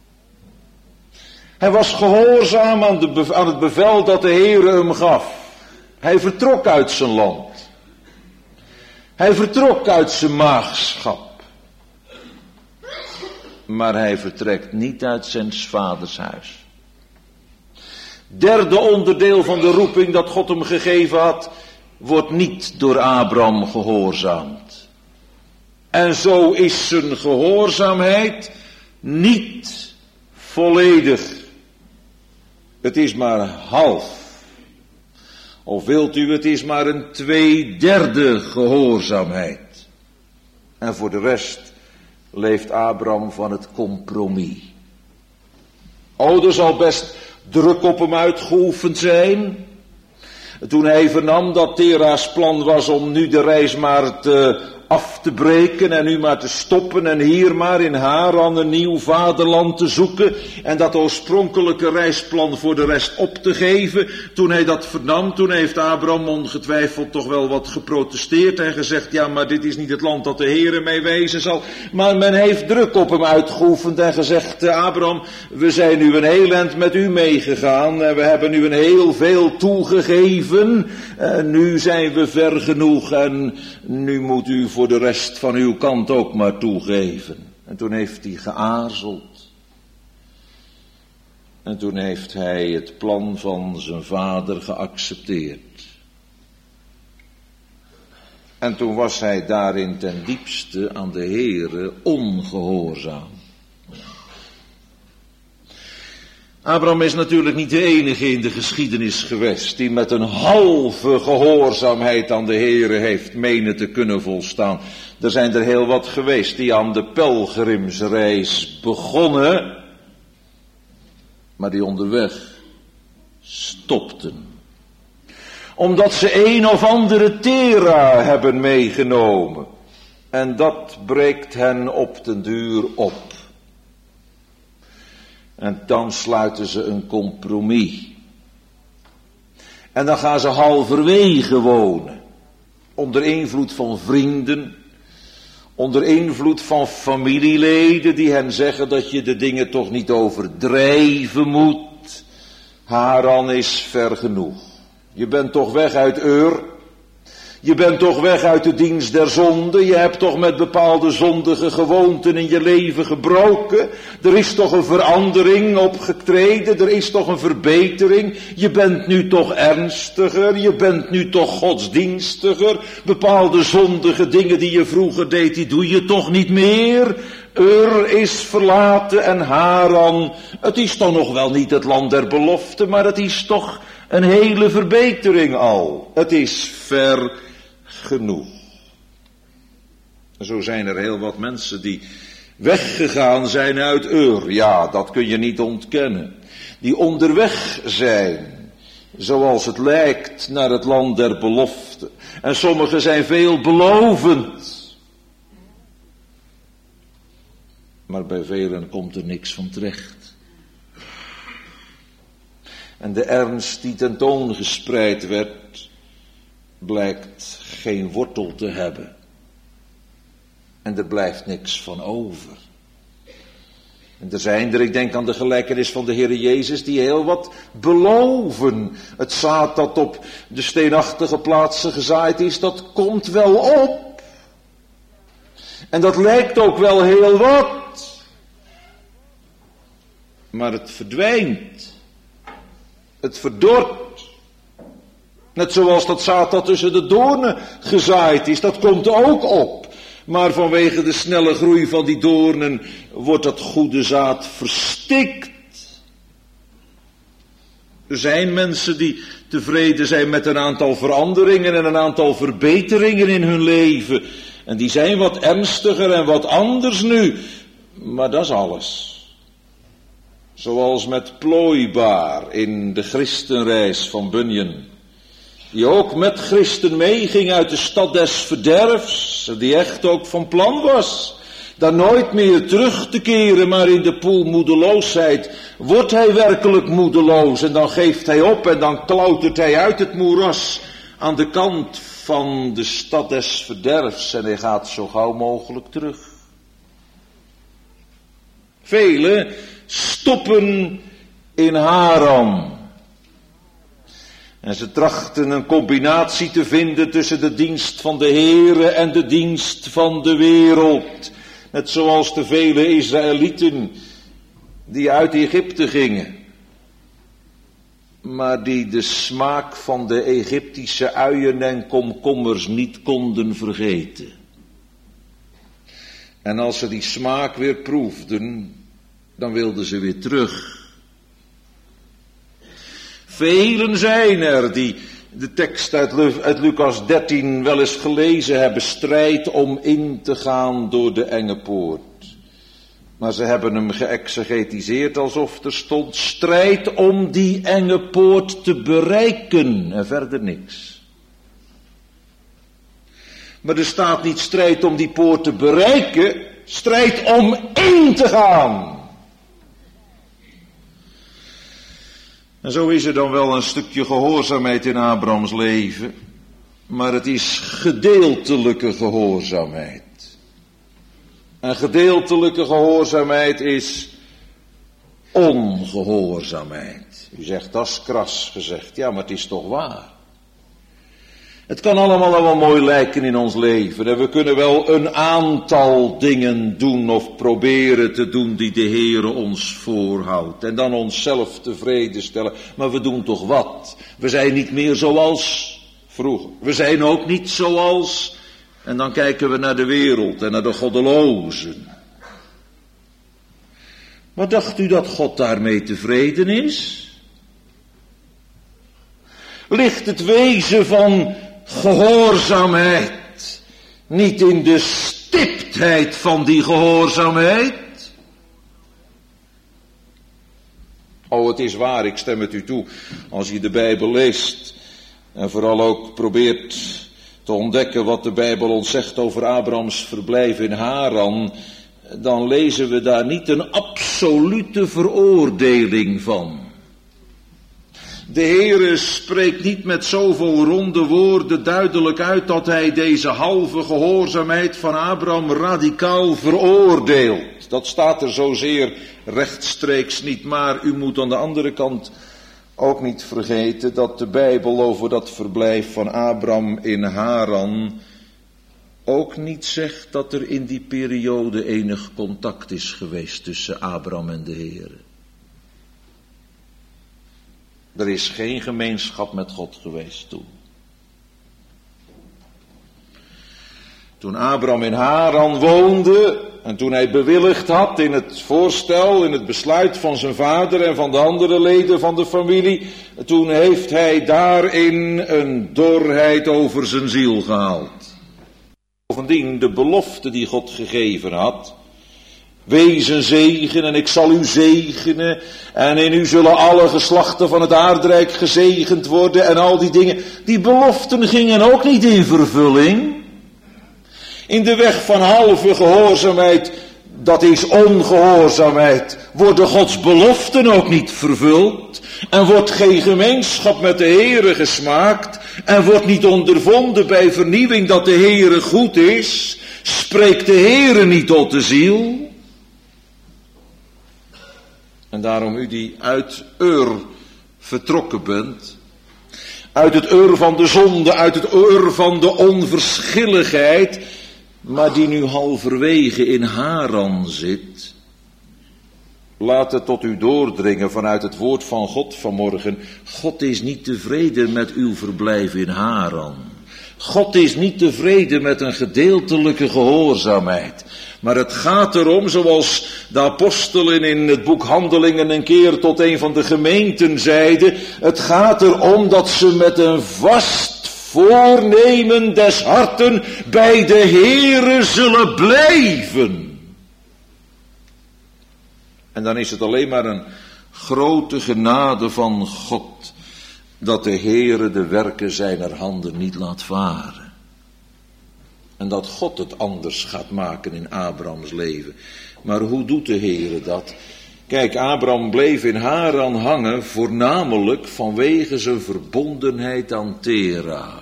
Hij was gehoorzaam aan, de, aan het bevel dat de Heere hem gaf. Hij vertrok uit zijn land. Hij vertrok uit zijn maagschap. Maar hij vertrekt niet uit zijn vaders huis. Derde onderdeel van de roeping dat God hem gegeven had, wordt niet door Abraham gehoorzaamd. En zo is zijn gehoorzaamheid niet volledig. Het is maar half. Of wilt u, het is maar een tweederde gehoorzaamheid. En voor de rest leeft Abraham van het compromis. O, er zal best druk op hem uitgeoefend zijn. Toen hij vernam dat Tera's plan was om nu de reis maar te, af te breken en nu maar te stoppen en hier maar in Haran een nieuw vaderland te zoeken en dat oorspronkelijke reisplan voor de rest op te geven. Toen hij dat vernam, toen heeft Abraham ongetwijfeld toch wel wat geprotesteerd en gezegd, ja, maar dit is niet het land dat de Heere mij wijzen zal. Maar men heeft druk op hem uitgeoefend en gezegd, Abraham, we zijn nu een heel eind met u meegegaan en we hebben nu een heel veel toegegeven. En nu zijn we ver genoeg en nu moet u voor de rest van uw kant ook maar toegeven. En toen heeft hij geaarzeld. En toen heeft hij het plan van zijn vader geaccepteerd. En toen was hij daarin ten diepste aan de Heere ongehoorzaam. Abraham is natuurlijk niet de enige in de geschiedenis geweest die met een halve gehoorzaamheid aan de Heere heeft menen te kunnen volstaan. Er zijn er heel wat geweest die aan de pelgrimsreis begonnen, maar die onderweg stopten. Omdat ze een of andere Tera hebben meegenomen. En dat breekt hen op den duur op. En dan sluiten ze een compromis. En dan gaan ze halverwege wonen. Onder invloed van vrienden. Onder invloed van familieleden die hen zeggen dat je de dingen toch niet overdrijven moet. Haran is ver genoeg. Je bent toch weg uit Ur. Je bent toch weg uit de dienst der zonde. Je hebt toch met bepaalde zondige gewoonten in je leven gebroken. Er is toch een verandering opgetreden. Er is toch een verbetering. Je bent nu toch ernstiger. Je bent nu toch godsdienstiger. Bepaalde zondige dingen die je vroeger deed, die doe je toch niet meer. Ur is verlaten en Haran. Het is toch nog wel niet het land der belofte, maar het is toch een hele verbetering al. Het is ver genoeg. Zo zijn er heel wat mensen die weggegaan zijn uit Ur. Ja, dat kun je niet ontkennen. Die onderweg zijn, zoals het lijkt, naar het land der belofte. En sommigen zijn veelbelovend. Maar bij velen komt er niks van terecht. En de ernst die tentoongespreid werd, blijkt geen wortel te hebben. En er blijft niks van over. En er zijn er, ik denk aan de gelijkenis van de Heere Jezus, die heel wat beloven. Het zaad dat op de steenachtige plaatsen gezaaid is, dat komt wel op. En dat lijkt ook wel heel wat. Maar het verdwijnt. Het verdort. Net zoals dat zaad dat tussen de doornen gezaaid is, dat komt ook op. Maar vanwege de snelle groei van die doornen wordt dat goede zaad verstikt. Er zijn mensen die tevreden zijn met een aantal veranderingen en een aantal verbeteringen in hun leven. En die zijn wat ernstiger en wat anders nu. Maar dat is alles. Zoals met Plooibaar in de Christenreis van Bunyan. Die ook met Christen meeging uit de stad des verderfs. Die echt ook van plan was. Daar nooit meer terug te keren, maar in de poel moedeloosheid wordt hij werkelijk moedeloos. En dan geeft hij op en dan klautert hij uit het moeras aan de kant van de stad des verderfs. En hij gaat zo gauw mogelijk terug. Velen stoppen in Haran. En ze trachten een combinatie te vinden tussen de dienst van de Heere en de dienst van de wereld. Net zoals de vele Israëlieten die uit Egypte gingen. Maar die de smaak van de Egyptische uien en komkommers niet konden vergeten. En als ze die smaak weer proefden, dan wilden ze weer terug. Velen zijn er die de tekst uit, uit Lucas dertien wel eens gelezen hebben. Strijd om in te gaan door de enge poort. Maar ze hebben hem geëxegetiseerd alsof er stond strijd om die enge poort te bereiken. En verder niks. Maar er staat niet strijd om die poort te bereiken. Strijd om in te gaan. En zo is er dan wel een stukje gehoorzaamheid in Abrahams leven. Maar het is gedeeltelijke gehoorzaamheid. En gedeeltelijke gehoorzaamheid is ongehoorzaamheid. U zegt, dat is kras gezegd. Ja, maar het is toch waar. Het kan allemaal wel mooi lijken in ons leven. En we kunnen wel een aantal dingen doen of proberen te doen die de Heere ons voorhoudt. En dan onszelf tevreden stellen. Maar we doen toch wat. We zijn niet meer zoals vroeger. We zijn ook niet zoals. En dan kijken we naar de wereld en naar de goddelozen. Maar dacht u dat God daarmee tevreden is? Ligt het wezen van gehoorzaamheid niet in de stiptheid van die gehoorzaamheid? Oh, het is waar, ik stem het u toe. Als je de Bijbel leest en vooral ook probeert te ontdekken wat de Bijbel ons zegt over Abrahams verblijf in Haran, dan lezen we daar niet een absolute veroordeling van. De Heere spreekt niet met zoveel ronde woorden duidelijk uit dat hij deze halve gehoorzaamheid van Abraham radicaal veroordeelt. Dat staat er zozeer rechtstreeks niet, maar u moet aan de andere kant ook niet vergeten dat de Bijbel over dat verblijf van Abraham in Haran ook niet zegt dat er in die periode enig contact is geweest tussen Abraham en de Heere. Er is geen gemeenschap met God geweest toen. Toen Abraham in Haran woonde en toen hij bewilligd had in het voorstel, in het besluit van zijn vader en van de andere leden van de familie, toen heeft hij daarin een dorheid over zijn ziel gehaald. Bovendien de belofte die God gegeven had. Wees een zegen en ik zal u zegenen en in u zullen alle geslachten van het aardrijk gezegend worden en al die dingen. Die beloften gingen ook niet in vervulling. In de weg van halve gehoorzaamheid, dat is ongehoorzaamheid, worden Gods beloften ook niet vervuld. En wordt geen gemeenschap met de Heere gesmaakt en wordt niet ondervonden bij vernieuwing dat de Heere goed is. Spreekt de Heere niet tot de ziel. En daarom u die uit Ur vertrokken bent, uit het Ur van de zonde, uit het Ur van de onverschilligheid, maar die nu halverwege in Haran zit. Laat het tot u doordringen vanuit het woord van God vanmorgen. God is niet tevreden met uw verblijf in Haran. God is niet tevreden met een gedeeltelijke gehoorzaamheid. Maar het gaat erom, zoals de apostelen in het boek Handelingen een keer tot een van de gemeenten zeiden. Het gaat erom dat ze met een vast voornemen des harten bij de Heere zullen blijven. En dan is het alleen maar een grote genade van God dat de Heere de werken zijner handen niet laat varen. En dat God het anders gaat maken in Abrahams leven. Maar hoe doet de Heere dat? Kijk, Abraham bleef in Haran hangen voornamelijk vanwege zijn verbondenheid aan Tera.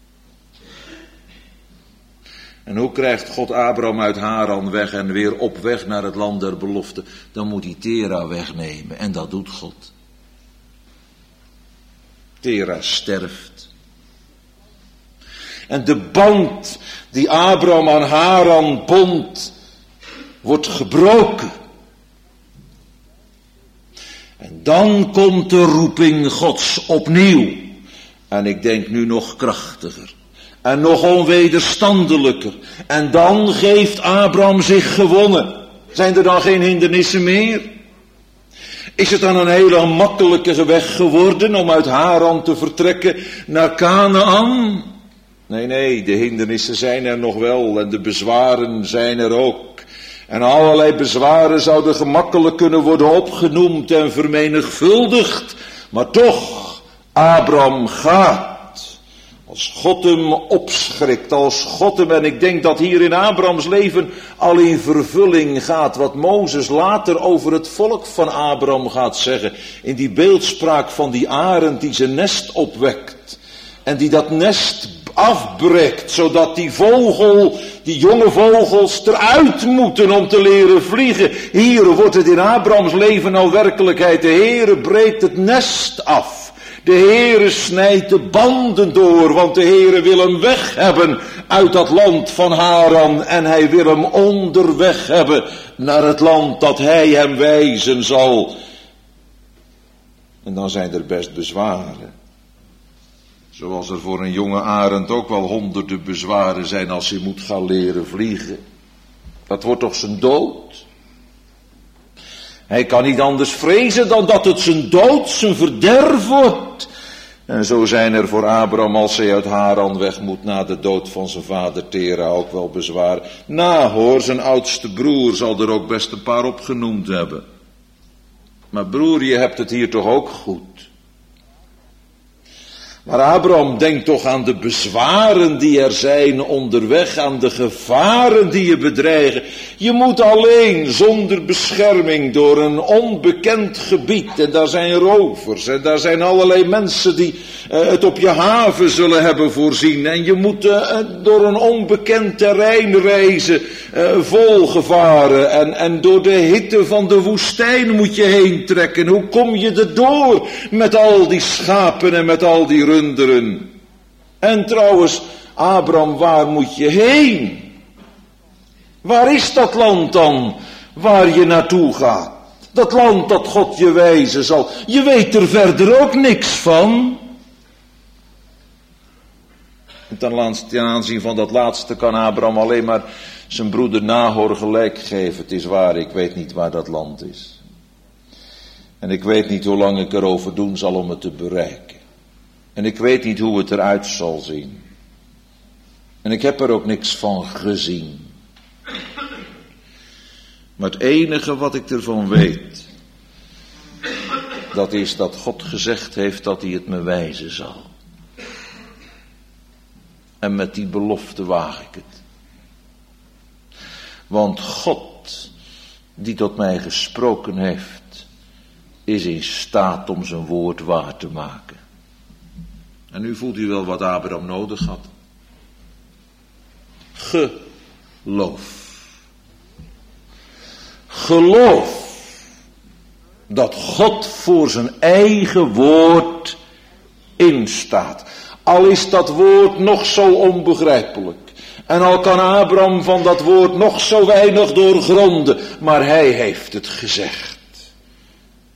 En hoe krijgt God Abraham uit Haran weg en weer op weg naar het land der belofte? Dan moet hij Tera wegnemen en dat doet God. Tera sterft. En de band die Abraham aan Haran bond, wordt gebroken. En dan komt de roeping Gods opnieuw. En ik denk nu nog krachtiger. En nog onwederstandelijker. En dan geeft Abraham zich gewonnen. Zijn er dan geen hindernissen meer? Is het dan een hele makkelijke weg geworden om uit Haran te vertrekken naar Kanaan? Nee, nee, de hindernissen zijn er nog wel en de bezwaren zijn er ook. En allerlei bezwaren zouden gemakkelijk kunnen worden opgenoemd en vermenigvuldigd. Maar toch, Abraham gaat. Als God hem opschrikt, als God hem, en ik denk dat hier in Abrahams leven al in vervulling gaat wat Mozes later over het volk van Abraham gaat zeggen. In die beeldspraak van die arend die zijn nest opwekt. En die dat nest afbreekt, zodat die vogel, die jonge vogels eruit moeten om te leren vliegen. Hier wordt het in Abrahams leven al werkelijkheid. De Heere breekt het nest af. De Heere snijdt de banden door, want de Heere wil hem weg hebben uit dat land van Haran. En hij wil hem onderweg hebben naar het land dat hij hem wijzen zal. En dan zijn er best bezwaren. Zoals er voor een jonge arend ook wel honderden bezwaren zijn als hij moet gaan leren vliegen. Dat wordt toch zijn dood? Hij kan niet anders vrezen dan dat het zijn dood, zijn verderf wordt. En zo zijn er voor Abraham, als hij uit Haran weg moet na de dood van zijn vader Tera, ook wel bezwaren. Nahor, zijn oudste broer, zal er ook best een paar opgenoemd hebben. Maar broer, je hebt het hier toch ook goed. Maar Abraham denkt toch aan de bezwaren die er zijn onderweg, aan de gevaren die je bedreigen. Je moet alleen zonder bescherming door een onbekend gebied, en daar zijn rovers, en daar zijn allerlei mensen die uh, het op je haven zullen hebben voorzien. En je moet uh, door een onbekend terrein reizen, uh, vol gevaren, en, en door de hitte van de woestijn moet je heen trekken. Hoe kom je er door met al die schapen en met al die runderen? En trouwens, Abraham, waar moet je heen? Waar is dat land dan waar je naartoe gaat? Dat land dat God je wijzen zal. Je weet er verder ook niks van. En ten aanzien van dat laatste kan Abraham alleen maar zijn broeder Nahor gelijk geven. Het is waar, ik weet niet waar dat land is. En ik weet niet hoe lang ik erover doen zal om het te bereiken. En ik weet niet hoe het eruit zal zien. En ik heb er ook niks van gezien. Maar het enige wat ik ervan weet, dat is dat God gezegd heeft dat hij het me wijzen zal. En met die belofte waag ik het. Want God, die tot mij gesproken heeft, is in staat om zijn woord waar te maken. En nu voelt u wel wat Abraham nodig had. Geloof. Geloof dat God voor zijn eigen woord instaat. Al is dat woord nog zo onbegrijpelijk. En al kan Abraham van dat woord nog zo weinig doorgronden. Maar hij heeft het gezegd.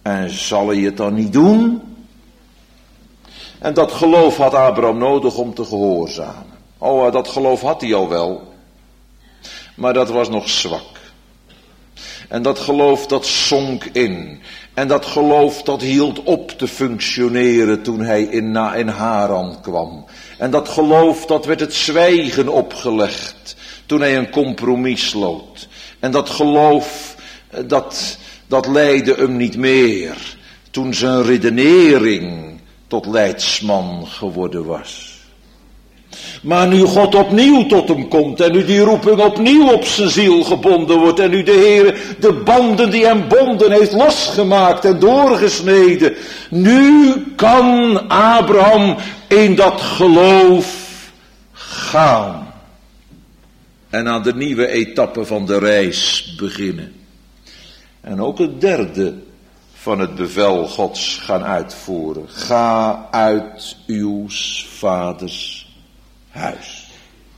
En zal hij het dan niet doen? En dat geloof had Abraham nodig om te gehoorzamen. Oh, dat geloof had hij al wel. Maar dat was nog zwak. En dat geloof dat zonk in. En dat geloof dat hield op te functioneren toen hij in, na, in Haran kwam. En dat geloof dat werd het zwijgen opgelegd toen hij een compromis sloot. En dat geloof dat, dat leidde hem niet meer toen zijn redenering tot leidsman geworden was. Maar nu God opnieuw tot hem komt en nu die roeping opnieuw op zijn ziel gebonden wordt en nu de Heer de banden die hem bonden heeft losgemaakt en doorgesneden. Nu kan Abraham in dat geloof gaan. En aan de nieuwe etappe van de reis beginnen. En ook het derde van het bevel Gods gaan uitvoeren. Ga uit uws vaders huis.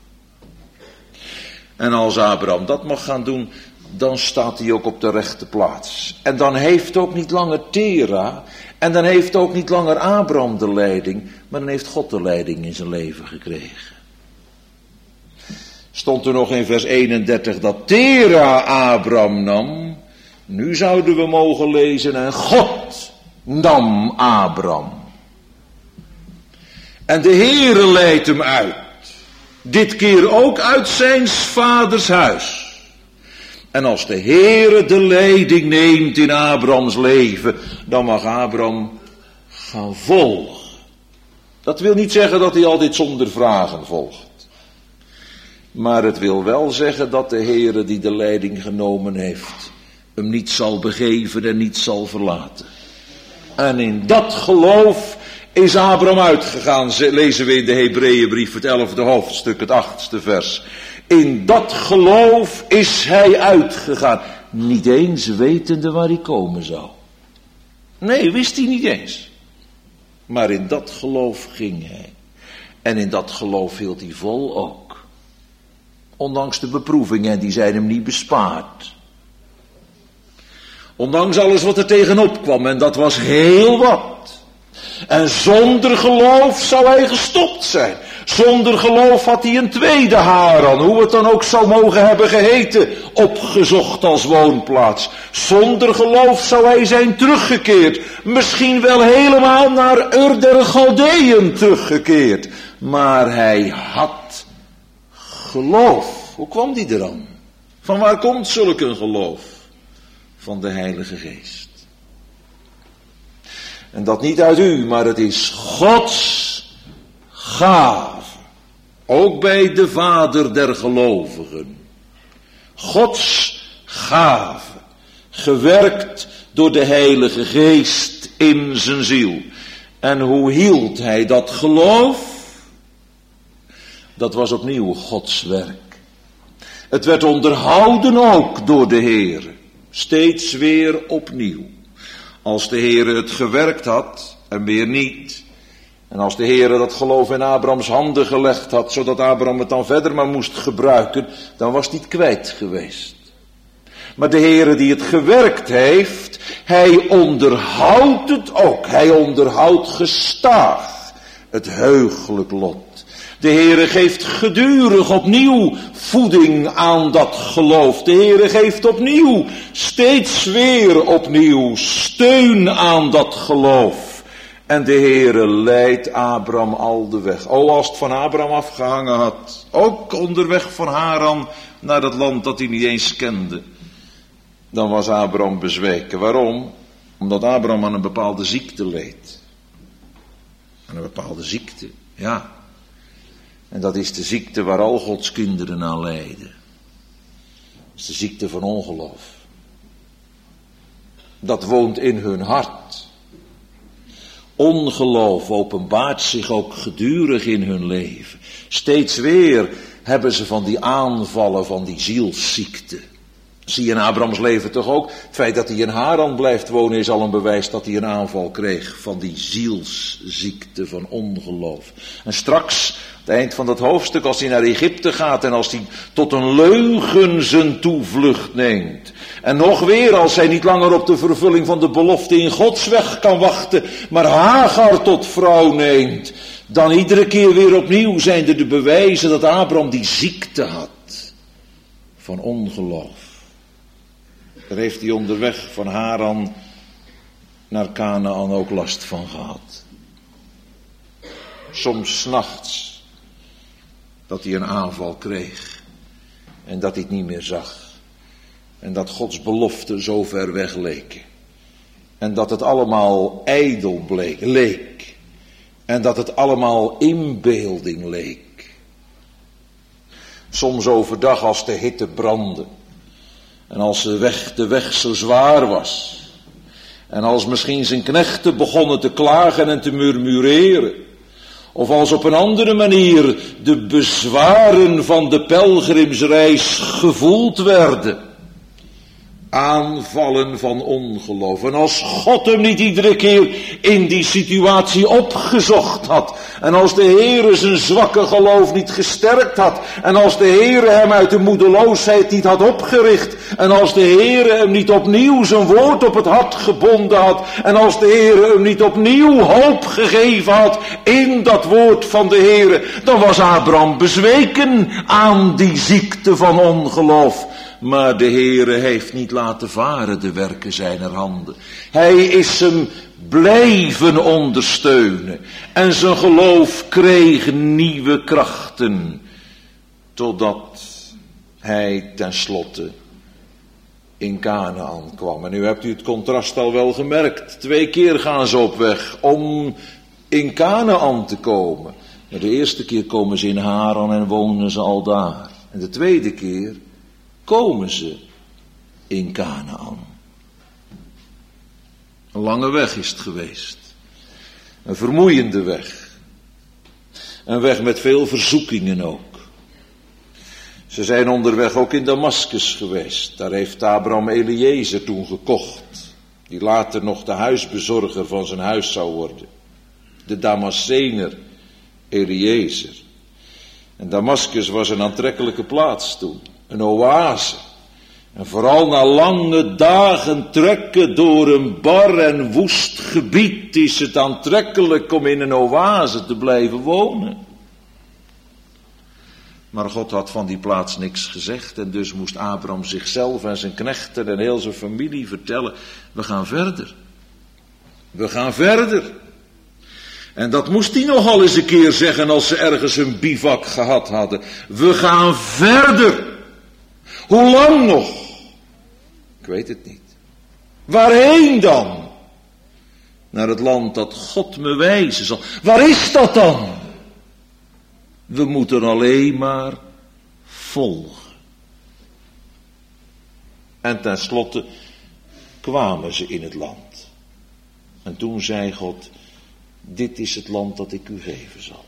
En als Abraham dat mag gaan doen, dan staat hij ook op de rechte plaats. En dan heeft ook niet langer Tera, en dan heeft ook niet langer Abraham de leiding, maar dan heeft God de leiding in zijn leven gekregen. Stond er nog in vers eenendertig dat Tera Abraham nam, nu zouden we mogen lezen en God nam Abraham. En de Heere leidt hem uit. Dit keer ook uit zijn vaders huis. En als de Heere de leiding neemt in Abrahams leven, dan mag Abraham gaan volgen. Dat wil niet zeggen dat hij altijd zonder vragen volgt. Maar het wil wel zeggen dat de Heere die de leiding genomen heeft, hem niet zal begeven en niet zal verlaten. En in dat geloof is Abraham uitgegaan, lezen we in de Hebreeënbrief, het elfde hoofdstuk, het achtste vers. In dat geloof is hij uitgegaan, niet eens wetende waar hij komen zou. Nee, wist hij niet eens. Maar in dat geloof ging hij. En in dat geloof hield hij vol ook. Ondanks de beproevingen, die zijn hem niet bespaard. Ondanks alles wat er tegenop kwam, en dat was heel wat. En zonder geloof zou hij gestopt zijn. Zonder geloof had hij een tweede Haran, hoe het dan ook zou mogen hebben geheten, opgezocht als woonplaats. Zonder geloof zou hij zijn teruggekeerd. Misschien wel helemaal naar Ur der Galdeeën teruggekeerd. Maar hij had geloof. Hoe kwam die er dan? Van waar komt zulk een geloof? Van de Heilige Geest. En dat niet uit u, maar het is Gods gave. Ook bij de Vader der gelovigen. Gods gave. Gewerkt door de Heilige Geest in zijn ziel. En hoe hield hij dat geloof? Dat was opnieuw Gods werk. Het werd onderhouden ook door de Heer. Steeds weer opnieuw. Als de Heere het gewerkt had, en meer niet. En als de Heere dat geloof in Abrahams handen gelegd had, zodat Abraham het dan verder maar moest gebruiken, dan was hij het kwijt geweest. Maar de Heere die het gewerkt heeft, hij onderhoudt het ook. Hij onderhoudt gestaag het heugelijk lot. De Heere geeft gedurig opnieuw voeding aan dat geloof. De Heere geeft opnieuw, steeds weer opnieuw, steun aan dat geloof. En de Heere leidt Abraham al de weg. O, als het van Abraham afgehangen had, ook onderweg van Haran naar dat land dat hij niet eens kende, dan was Abraham bezweken. Waarom? Omdat Abraham aan een bepaalde ziekte leed. Aan een bepaalde ziekte, ja. En dat is de ziekte waar al Gods kinderen aan lijden. Dat is de ziekte van ongeloof. Dat woont in hun hart. Ongeloof openbaart zich ook gedurig in hun leven. Steeds weer hebben ze van die aanvallen van die zielsziekte. Zie je in Abrahams leven toch ook? Het feit dat hij in Haran blijft wonen is al een bewijs dat hij een aanval kreeg van die zielsziekte van ongeloof. En straks, Het eind van dat hoofdstuk, als hij naar Egypte gaat en als hij tot een leugen zijn toevlucht neemt. En nog weer, als hij niet langer op de vervulling van de belofte in Gods weg kan wachten, maar Hagar tot vrouw neemt. Dan iedere keer weer opnieuw zijn er de bewijzen dat Abraham die ziekte had van ongeloof. Daar heeft hij onderweg van Haran naar Kanaan ook last van gehad. Soms 's nachts dat hij een aanval kreeg en dat hij het niet meer zag. En dat Gods beloften zo ver weg leken. En dat het allemaal ijdel bleek, leek. En dat het allemaal inbeelding leek. Soms overdag als de hitte brandde. En als de weg, de weg zo zwaar was. En als misschien zijn knechten begonnen te klagen en te murmureren. Of als op een andere manier de bezwaren van de pelgrimsreis gevoeld werden. Aanvallen van ongeloof. En als God hem niet iedere keer in die situatie opgezocht had. En als de Heere zijn zwakke geloof niet gesterkt had. En als de Heere hem uit de moedeloosheid niet had opgericht. En als de Heere hem niet opnieuw zijn woord op het hart gebonden had. En als de Heere hem niet opnieuw hoop gegeven had in dat woord van de Heere. Dan was Abraham bezweken aan die ziekte van ongeloof. Maar de Heere heeft niet laten varen de werken zijner handen. Hij is hem blijven ondersteunen. En zijn geloof kreeg nieuwe krachten. Totdat hij tenslotte in Kanaan kwam. En nu hebt u het contrast al wel gemerkt. Twee keer gaan ze op weg om in Kanaan te komen. Maar de eerste keer komen ze in Haran en wonen ze al daar. En de tweede keer komen ze in Kanaan. Een lange weg is het geweest. Een vermoeiende weg. Een weg met veel verzoekingen ook. Ze zijn onderweg ook in Damaskus geweest. Daar heeft Abraham Eliezer toen gekocht. Die later nog de huisbezorger van zijn huis zou worden. De Damascener Eliezer. En Damaskus was een aantrekkelijke plaats toen. Een oase. En vooral na lange dagen trekken door een bar en woest gebied is het aantrekkelijk om in een oase te blijven wonen. Maar God had van die plaats niks gezegd en dus moest Abraham zichzelf en zijn knechten en heel zijn familie vertellen, we gaan verder. We gaan verder. En dat moest hij nogal eens een keer zeggen als ze ergens een bivak gehad hadden. We gaan verder. Hoe lang nog? Ik weet het niet. Waarheen dan? Naar het land dat God me wijzen zal. Waar is dat dan? We moeten alleen maar volgen. En tenslotte kwamen ze in het land. En toen zei God, dit is het land dat ik u geven zal.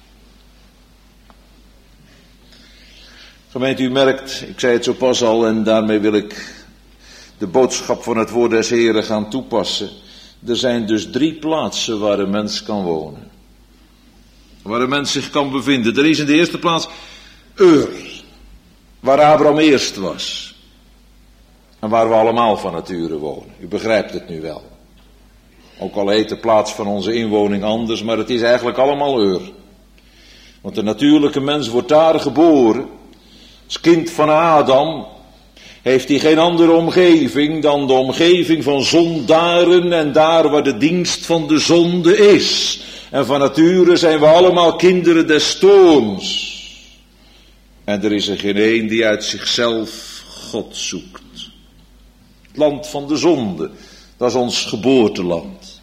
Gemeente, u merkt, ik zei het zo pas al en daarmee wil ik de boodschap van het woord des Heren gaan toepassen. Er zijn dus drie plaatsen waar een mens kan wonen. Waar een mens zich kan bevinden. Er is in de eerste plaats Ur, waar Abraham eerst was. En waar we allemaal van nature wonen. U begrijpt het nu wel. Ook al heet de plaats van onze inwoning anders, maar het is eigenlijk allemaal Ur. Want de natuurlijke mens wordt daar geboren. Als kind van Adam heeft hij geen andere omgeving dan de omgeving van zondaren en daar waar de dienst van de zonde is. En van nature zijn we allemaal kinderen des toorns. En er is er geen een die uit zichzelf God zoekt. Het land van de zonde, dat is ons geboorteland.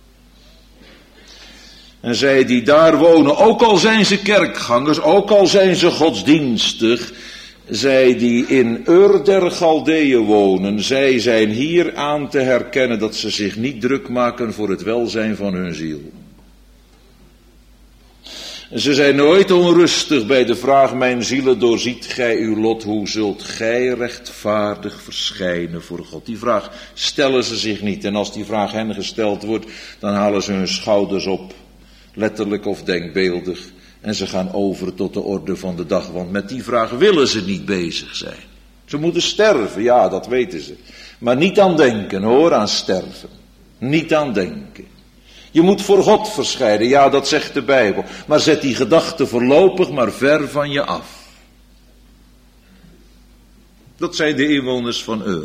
En zij die daar wonen, ook al zijn ze kerkgangers, ook al zijn ze godsdienstig, zij die in Ur der Galdeeën wonen, zij zijn hier aan te herkennen dat ze zich niet druk maken voor het welzijn van hun ziel. Ze zijn nooit onrustig bij de vraag, mijn zielen, doorziet gij uw lot, hoe zult gij rechtvaardig verschijnen voor God? Die vraag stellen ze zich niet. En als die vraag hen gesteld wordt, dan halen ze hun schouders op, letterlijk of denkbeeldig, En ze gaan over tot de orde van de dag, want met die vraag willen ze niet bezig zijn. Ze moeten sterven, ja, dat weten ze. Maar niet aan denken, hoor, aan sterven. Niet aan denken. Je moet voor God verschijnen, ja, dat zegt de Bijbel. Maar zet die gedachte voorlopig maar ver van je af. Dat zijn de inwoners van Ur.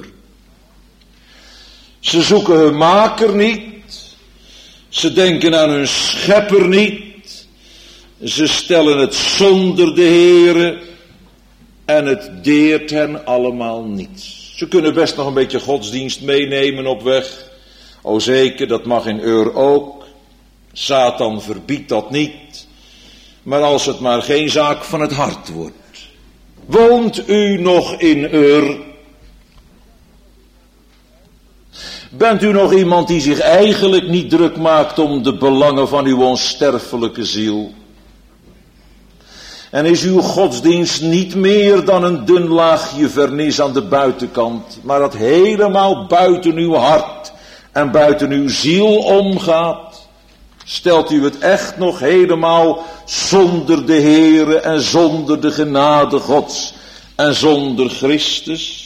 Ze zoeken hun maker niet. Ze denken aan hun schepper niet. Ze stellen het zonder de Heere. En het deert hen allemaal niets. Ze kunnen best nog een beetje godsdienst meenemen op weg. O zeker, dat mag in Ur ook. Satan verbiedt dat niet. Maar als het maar geen zaak van het hart wordt. Woont u nog in Ur? Bent u nog iemand die zich eigenlijk niet druk maakt om de belangen van uw onsterfelijke ziel? En is uw godsdienst niet meer dan een dun laagje vernis aan de buitenkant, maar dat helemaal buiten uw hart en buiten uw ziel omgaat? Stelt u het echt nog helemaal zonder de Heere en zonder de genade Gods en zonder Christus?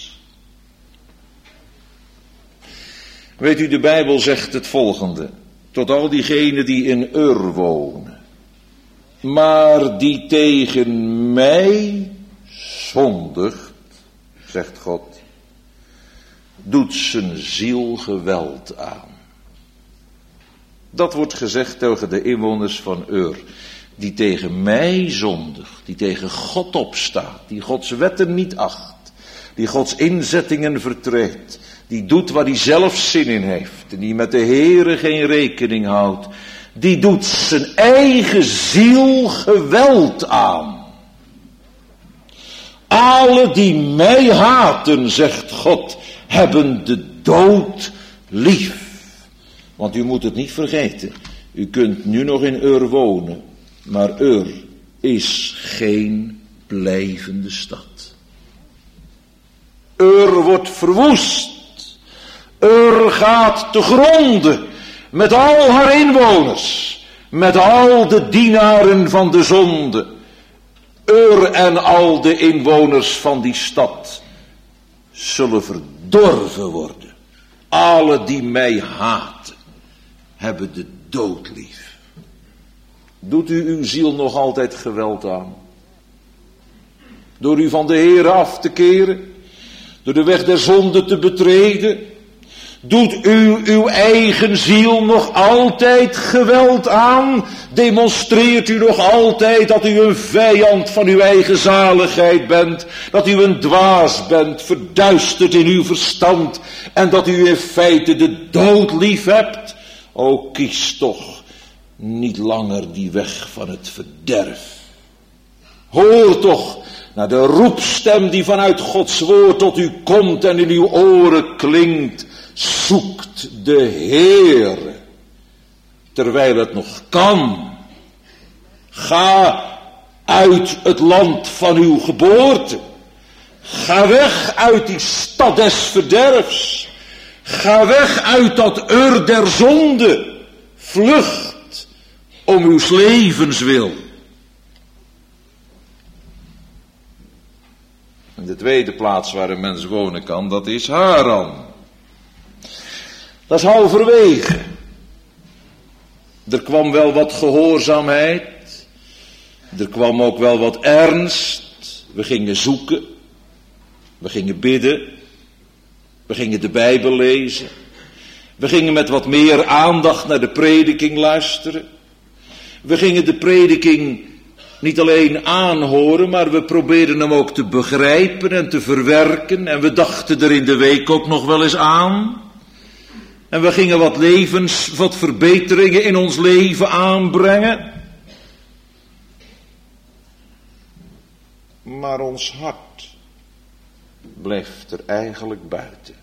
Weet u, de Bijbel zegt het volgende, tot al diegenen die in Ur wonen. Maar die tegen mij zondigt, zegt God, doet zijn ziel geweld aan. Dat wordt gezegd tegen de inwoners van Ur. Die tegen mij zondigt, die tegen God opstaat, die Gods wetten niet acht, die Gods inzettingen vertreedt, die doet waar hij zelf zin in heeft en die met de Heere geen rekening houdt, die doet zijn eigen ziel geweld aan. Alle die mij haten, zegt God, hebben de dood lief. Want u moet het niet vergeten, u kunt nu nog in Ur wonen, maar Ur is geen blijvende stad. Ur wordt verwoest. Ur gaat te gronde met al haar inwoners, met al de dienaren van de zonde. Ur en al de inwoners van die stad zullen verdorven worden. Alle die mij haten, hebben de dood lief. Doet u uw ziel nog altijd geweld aan? Door u van de Heere af te keren? Door de weg der zonde te betreden? Doet u uw eigen ziel nog altijd geweld aan? Demonstreert u nog altijd dat u een vijand van uw eigen zaligheid bent? Dat u een dwaas bent, verduisterd in uw verstand? En dat u in feite de dood lief hebt? O, kies toch niet langer die weg van het verderf. Hoor toch naar de roepstem die vanuit Gods woord tot u komt en in uw oren klinkt. Zoekt de Heere, terwijl het nog kan. Ga uit het land van uw geboorte. Ga weg uit die stad des verderfs. Ga weg uit dat Ur der zonde. Vlucht om uw levens wil. En de tweede plaats waar een mens wonen kan, dat is Haran. Dat is halverwege. Er kwam wel wat gehoorzaamheid. Er kwam ook wel wat ernst. We gingen zoeken. We gingen bidden. We gingen de Bijbel lezen. We gingen met wat meer aandacht naar de prediking luisteren. We gingen de prediking niet alleen aanhoren, maar we probeerden hem ook te begrijpen en te verwerken. En we dachten er in de week ook nog wel eens aan. En we gingen wat levens, wat verbeteringen in ons leven aanbrengen. Maar ons hart bleef er eigenlijk buiten.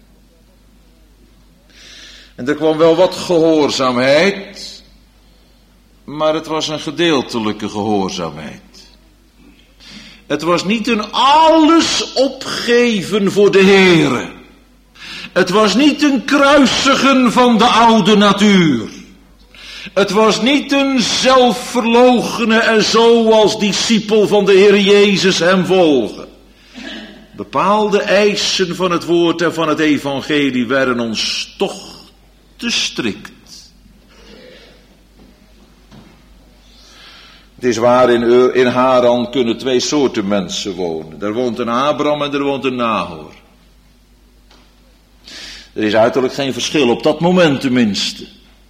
En er kwam wel wat gehoorzaamheid, maar het was een gedeeltelijke gehoorzaamheid. Het was niet een alles opgeven voor de Heere. Het was niet een kruisigen van de oude natuur. Het was niet een zelfverloochenen en zo als discipel van de Heer Jezus hem volgen. Bepaalde eisen van het woord en van het evangelie werden ons toch te strikt. Het is waar, in, Ur, in Haran kunnen twee soorten mensen wonen. Er woont een Abraham en er woont een Nahor. Er is uiterlijk geen verschil, op dat moment tenminste.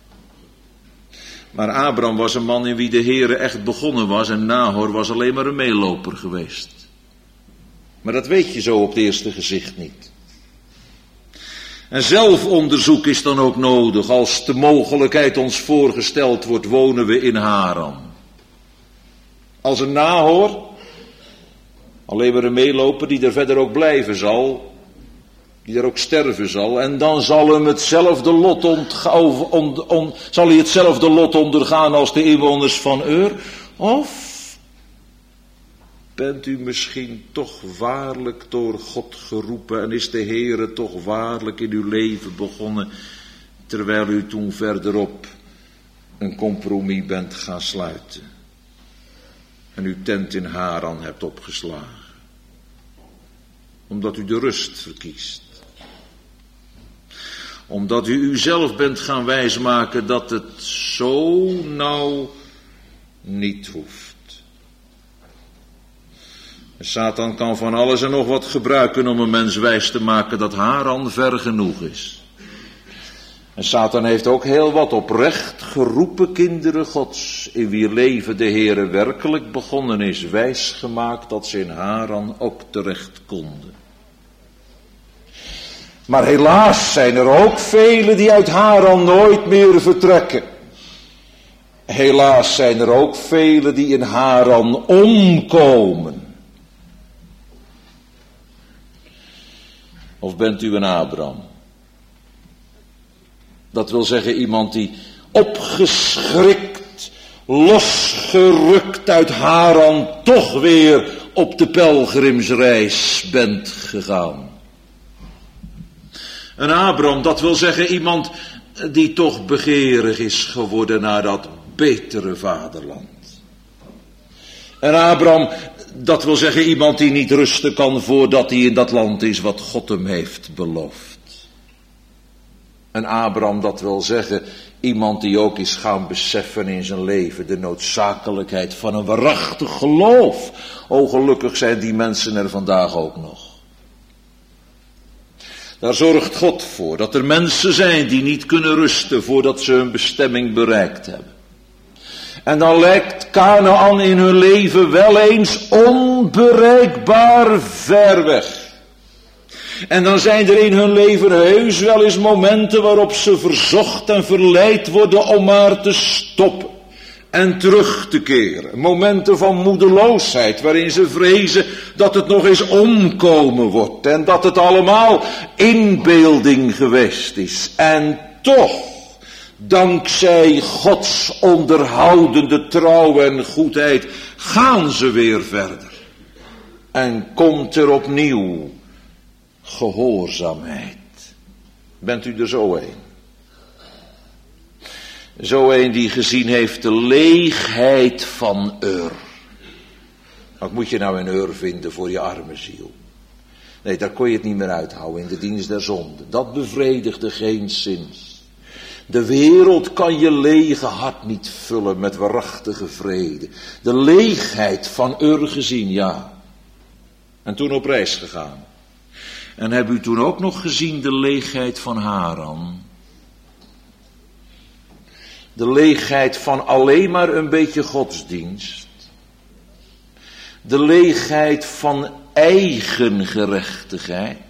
Maar Abraham was een man in wie de Heere echt begonnen was en Nahor was alleen maar een meeloper geweest. Maar dat weet je zo op het eerste gezicht niet. En zelfonderzoek is dan ook nodig. Als de mogelijkheid ons voorgesteld wordt, wonen we in Haran. Als een Nahor, alleen maar een meeloper die er verder ook blijven zal, die er ook sterven zal, en dan zal hem hetzelfde lot ontga- on, on, zal hij hetzelfde lot ondergaan als de inwoners van Ur? Of bent u misschien toch waarlijk door God geroepen en is de Heere toch waarlijk in uw leven begonnen, terwijl u toen verderop een compromis bent gaan sluiten en uw tent in Haran hebt opgeslagen, omdat u de rust verkiest, omdat u uzelf bent gaan wijsmaken dat het zo nauw niet hoeft. Satan kan van alles en nog wat gebruiken om een mens wijs te maken dat Haran ver genoeg is. En Satan heeft ook heel wat oprecht geroepen kinderen Gods, in wie leven de Heere werkelijk begonnen is, wijsgemaakt dat ze in Haran ook terecht konden. Maar helaas zijn er ook velen die uit Haran nooit meer vertrekken. Helaas zijn er ook velen die in Haran omkomen. Of bent u een Abraham? Dat wil zeggen iemand die opgeschrikt, losgerukt uit Haran toch weer op de pelgrimsreis bent gegaan. Een Abraham, dat wil zeggen iemand die toch begeerig is geworden naar dat betere vaderland. Een Abraham, dat wil zeggen iemand die niet rusten kan voordat hij in dat land is wat God hem heeft beloofd. Een Abraham, dat wil zeggen iemand die ook is gaan beseffen in zijn leven de noodzakelijkheid van een waarachtig geloof. O, gelukkig zijn die mensen er vandaag ook nog. Daar zorgt God voor dat er mensen zijn die niet kunnen rusten voordat ze hun bestemming bereikt hebben. En dan lijkt Kanaan in hun leven wel eens onbereikbaar ver weg. En dan zijn er in hun leven heus wel eens momenten waarop ze verzocht en verleid worden om maar te stoppen en terug te keren. Momenten van moedeloosheid waarin ze vrezen dat het nog eens omkomen wordt en dat het allemaal inbeelding geweest is. En toch, dankzij Gods onderhoudende trouw en goedheid, gaan ze weer verder. En komt er opnieuw gehoorzaamheid. Bent u er zo een? Zo een die gezien heeft de leegheid van Ur. Wat moet je nou in Ur vinden voor je arme ziel? Nee, daar kon je het niet meer uithouden in de dienst der zonde. Dat bevredigde geenszins. De wereld kan je lege hart niet vullen met waarachtige vrede. De leegheid van Ur gezien, ja. En toen op reis gegaan. En heb u toen ook nog gezien de leegheid van Haran? De leegheid van alleen maar een beetje godsdienst. De leegheid van eigen gerechtigheid.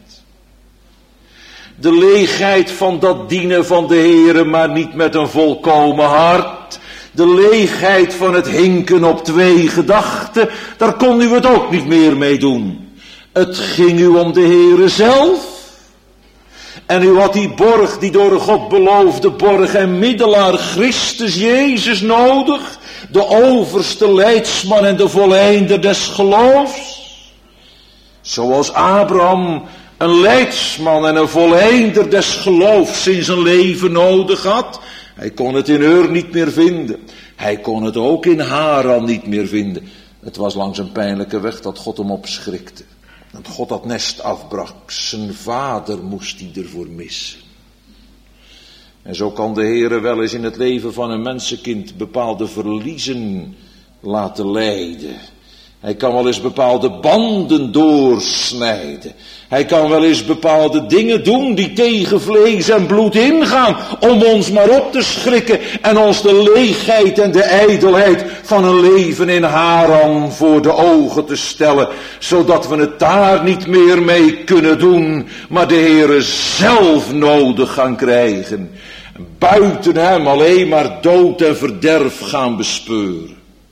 De leegheid van dat dienen van de Heere, maar niet met een volkomen hart. De leegheid van het hinken op twee gedachten, daar kon u het ook niet meer mee doen. Het ging u om de Heere zelf. En u had die borg, die door God beloofde borg en middelaar Christus Jezus nodig. De overste leidsman en de volleinder des geloofs. Zoals Abraham een leidsman en een volleinder des geloofs in zijn leven nodig had. Hij kon het in Ur niet meer vinden. Hij kon het ook in Haran niet meer vinden. Het was langs een pijnlijke weg dat God hem opschrikte. Dat God dat nest afbrak. Zijn vader moest hij ervoor missen. En zo kan de Heere wel eens in het leven van een mensenkind bepaalde verliezen laten lijden. Hij kan wel eens bepaalde banden doorsnijden. Hij kan wel eens bepaalde dingen doen die tegen vlees en bloed ingaan. Om ons maar op te schrikken en ons de leegheid en de ijdelheid van een leven in Haran voor de ogen te stellen. Zodat we het daar niet meer mee kunnen doen. Maar de Heere zelf nodig gaan krijgen. Buiten hem alleen maar dood en verderf gaan bespeuren.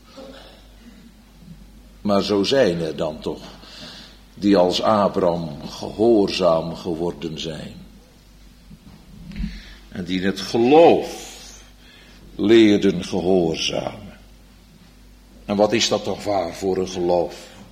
Maar zo zijn er dan toch, die als Abraham gehoorzaam geworden zijn. En die in het geloof leerden gehoorzamen. En wat is dat toch waar voor een geloof?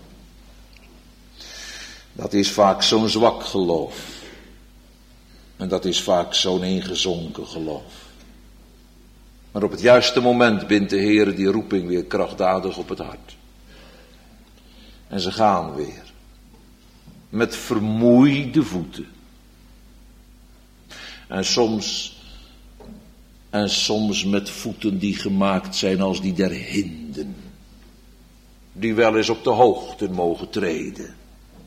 Dat is vaak zo'n zwak geloof. En dat is vaak zo'n ingezonken geloof. Maar op het juiste moment bindt de Heer die roeping weer krachtdadig op het hart. En ze gaan weer. Met vermoeide voeten. En soms, en soms met voeten die gemaakt zijn als die der hinden. Die wel eens op de hoogte mogen treden.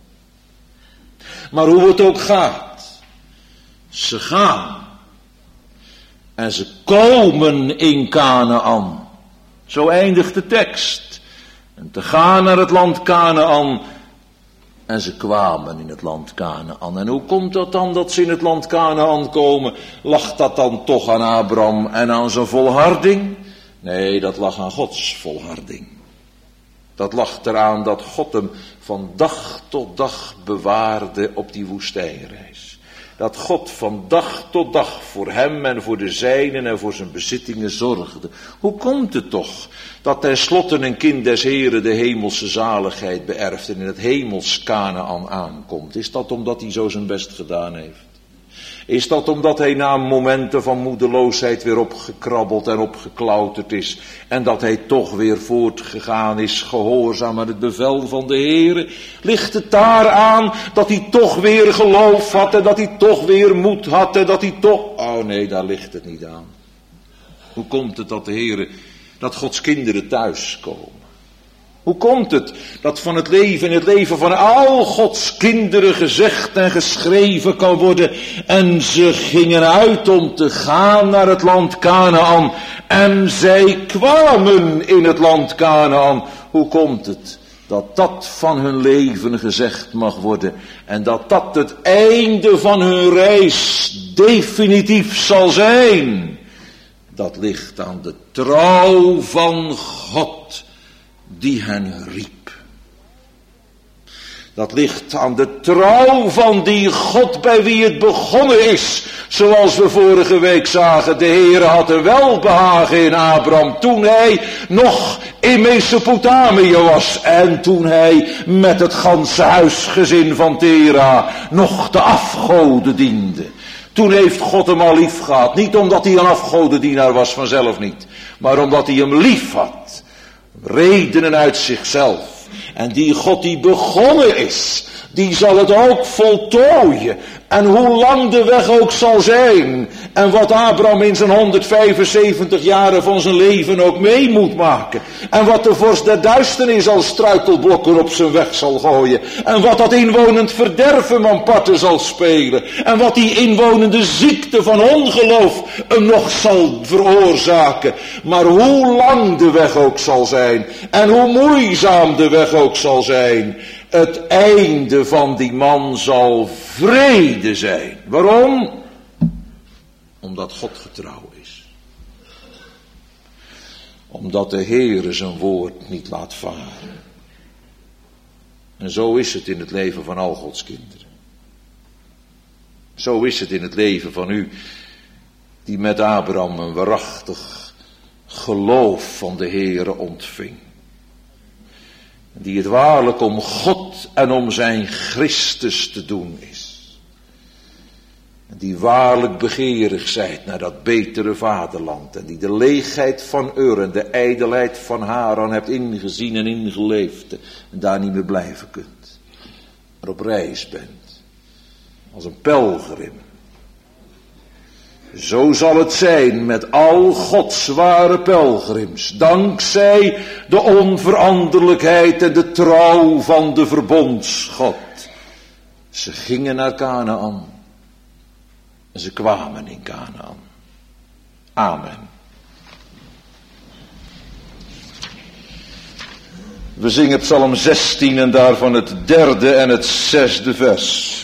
Maar hoe het ook gaat. Ze gaan. En ze komen in Kanaan. Zo eindigt de tekst. En te gaan naar het land Kanaan. En ze kwamen in het land Kanaan. En hoe komt dat dan dat ze in het land Kanaan komen? Lag dat dan toch aan Abraham en aan zijn volharding? Nee, dat lag aan Gods volharding. Dat lag eraan dat God hem van dag tot dag bewaarde op die woestijnreis. Dat God van dag tot dag voor hem en voor de zijnen en voor zijn bezittingen zorgde. Hoe komt het toch dat tenslotte een kind des Heren de hemelse zaligheid beërft en in het hemels Kanaan aankomt? Is dat omdat hij zo zijn best gedaan heeft? Is dat omdat hij na momenten van moedeloosheid weer opgekrabbeld en opgeklauterd is en dat hij toch weer voortgegaan is, gehoorzaam aan het bevel van de Heere? Ligt het daar aan dat hij toch weer geloof had en dat hij toch weer moed had en dat hij toch... Oh nee, daar ligt het niet aan. Hoe komt het dat de Heere, dat Gods kinderen thuiskomen? Hoe komt het dat van het leven in het leven van al Gods kinderen gezegd en geschreven kan worden? En ze gingen uit om te gaan naar het land Kanaan. En zij kwamen in het land Kanaan. Hoe komt het dat dat van hun leven gezegd mag worden? En dat dat het einde van hun reis definitief zal zijn? Dat ligt aan de trouw van God die hen riep. Dat ligt aan de trouw van die God bij wie het begonnen is. Zoals we vorige week zagen, de Heere had een welbehagen in Abraham toen hij nog in Mesopotamië was. En toen hij met het ganse huisgezin van Tera nog de afgoden diende. Toen heeft God hem al lief gehad. Niet omdat hij een afgodendienaar was, vanzelf niet. Maar omdat hij hem lief had. Redenen uit zichzelf. En die God die begonnen is, die zal het ook voltooien. En hoe lang de weg ook zal zijn. En wat Abraham in zijn honderdvijfenzeventig jaren van zijn leven ook mee moet maken. En wat de vorst der duisternis als struikelblokken op zijn weg zal gooien. En wat dat inwonend verderven van parten zal spelen. En wat die inwonende ziekte van ongeloof hem nog zal veroorzaken. Maar hoe lang de weg ook zal zijn. En hoe moeizaam de weg ook zal zijn. Het einde van die man zal vrede zijn. Waarom? Omdat God getrouw is. Omdat de Heere zijn woord niet laat varen. En zo is het in het leven van al Gods kinderen. Zo is het in het leven van u, die met Abraham een waarachtig geloof van de Heere ontving. Die het waarlijk om God en om zijn Christus te doen is. Die waarlijk begeerig zijt naar dat betere vaderland. En die de leegheid van Ur en de ijdelheid van Haran hebt ingezien en ingeleefd. En daar niet meer blijven kunt. Maar op reis bent. Als een pelgrim. Zo zal het zijn met al Gods ware pelgrims. Dankzij de onveranderlijkheid en de trouw van de verbondsgod. Ze gingen naar Kanaän. En ze kwamen in Kanaän. Amen. We zingen Psalm zestien en daarvan het derde en het zesde vers.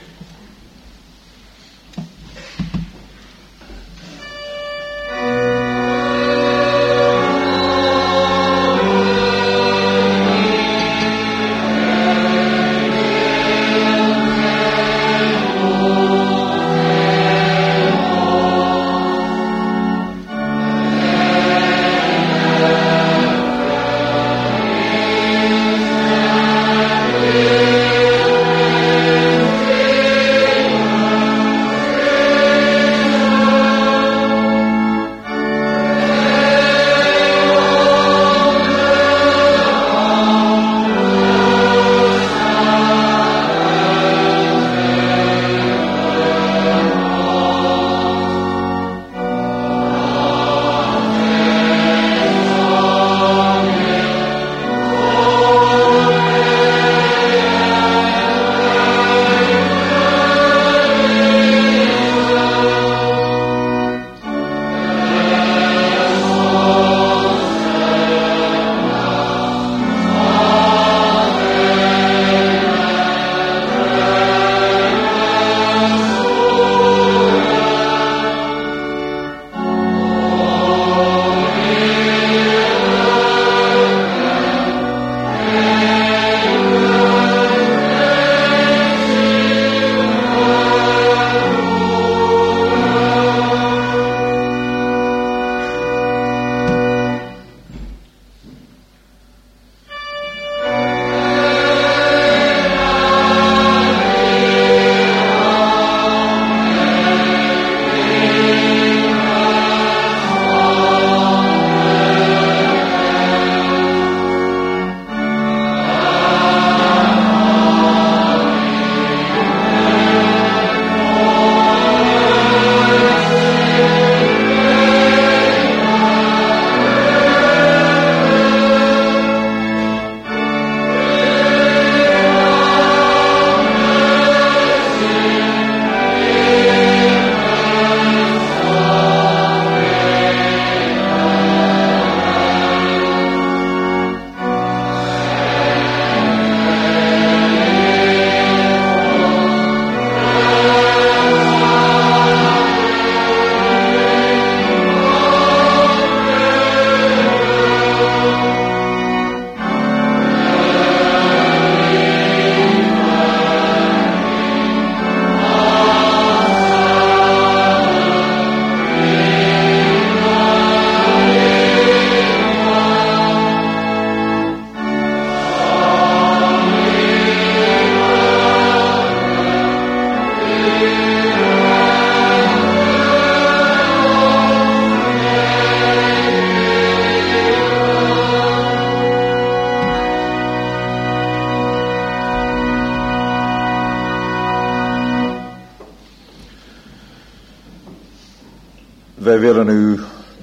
Wij willen u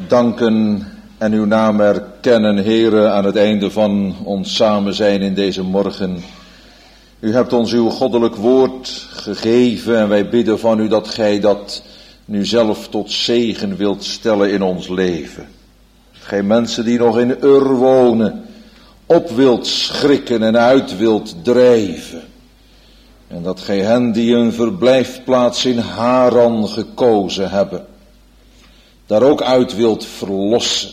danken en uw naam erkennen, Heere, aan het einde van ons samen zijn in deze morgen. U hebt ons uw goddelijk woord gegeven en wij bidden van u dat gij dat nu zelf tot zegen wilt stellen in ons leven. Gij mensen die nog in Ur wonen, op wilt schrikken en uit wilt drijven. En dat gij hen die een verblijfplaats in Haran gekozen hebben, daar ook uit wilt verlossen.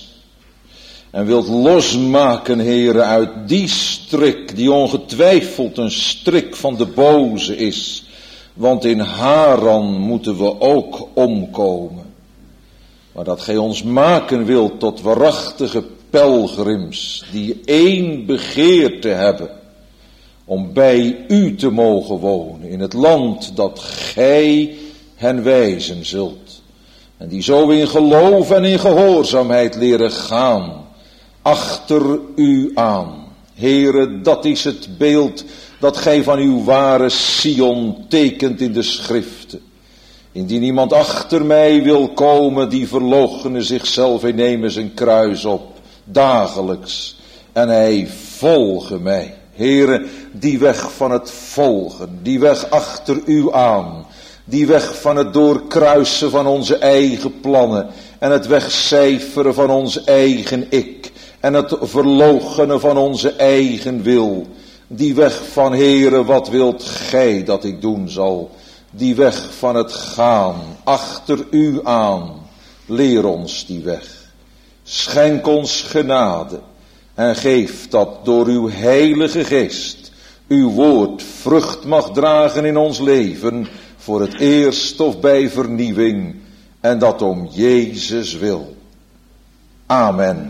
En wilt losmaken, Heere, uit die strik, die ongetwijfeld een strik van de boze is. Want in Haran moeten we ook omkomen. Maar dat gij ons maken wilt tot waarachtige pelgrims, die één begeerte hebben, om bij u te mogen wonen, in het land dat gij hen wijzen zult. En die zo in geloof en in gehoorzaamheid leren gaan, achter u aan. Heere, dat is het beeld dat gij van uw ware Sion tekent in de schriften. Indien iemand achter mij wil komen, die verloochene zichzelf en nemen zijn kruis op, dagelijks. En hij volge mij. Heere, die weg van het volgen, die weg achter u aan, die weg van het doorkruisen van onze eigen plannen en het wegcijferen van ons eigen ik en het verloochenen van onze eigen wil. Die weg van, Heere, wat wilt gij dat ik doen zal? Die weg van het gaan, achter u aan, leer ons die weg. Schenk ons genade en geef dat door uw heilige geest uw woord vrucht mag dragen in ons leven, voor het eerst of bij vernieuwing, en dat om Jezus wil. Amen.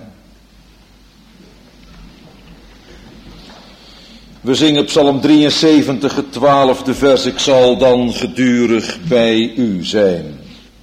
We zingen Psalm drieënzeventig, het twaalfde vers. Ik zal dan gedurig bij u zijn.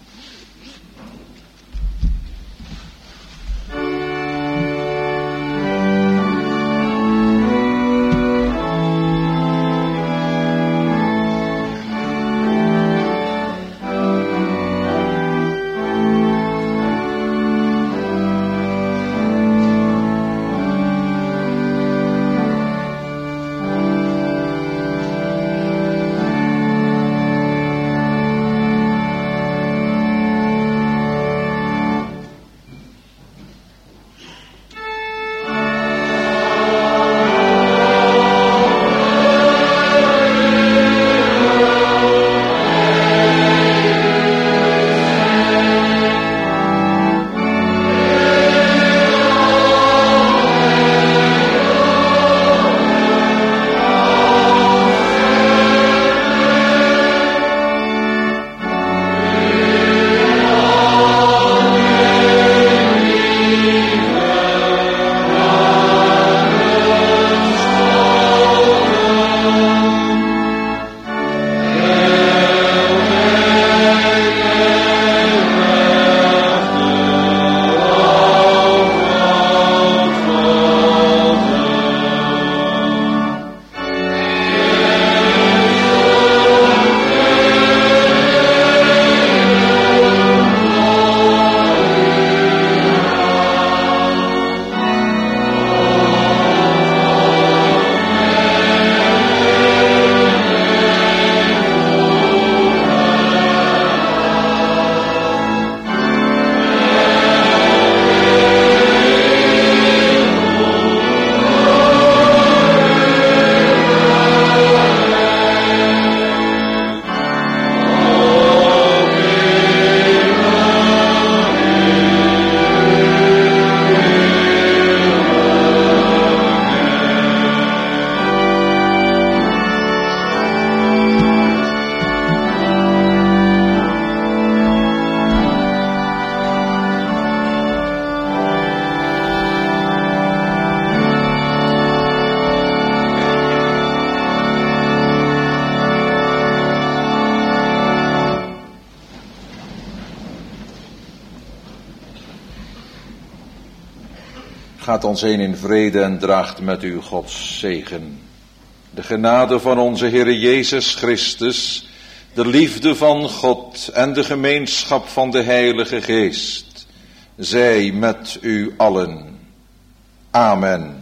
Gaat ons heen in vrede en draagt met u Gods zegen. De genade van onze Heere Jezus Christus, de liefde van God en de gemeenschap van de Heilige Geest, zij met u allen. Amen.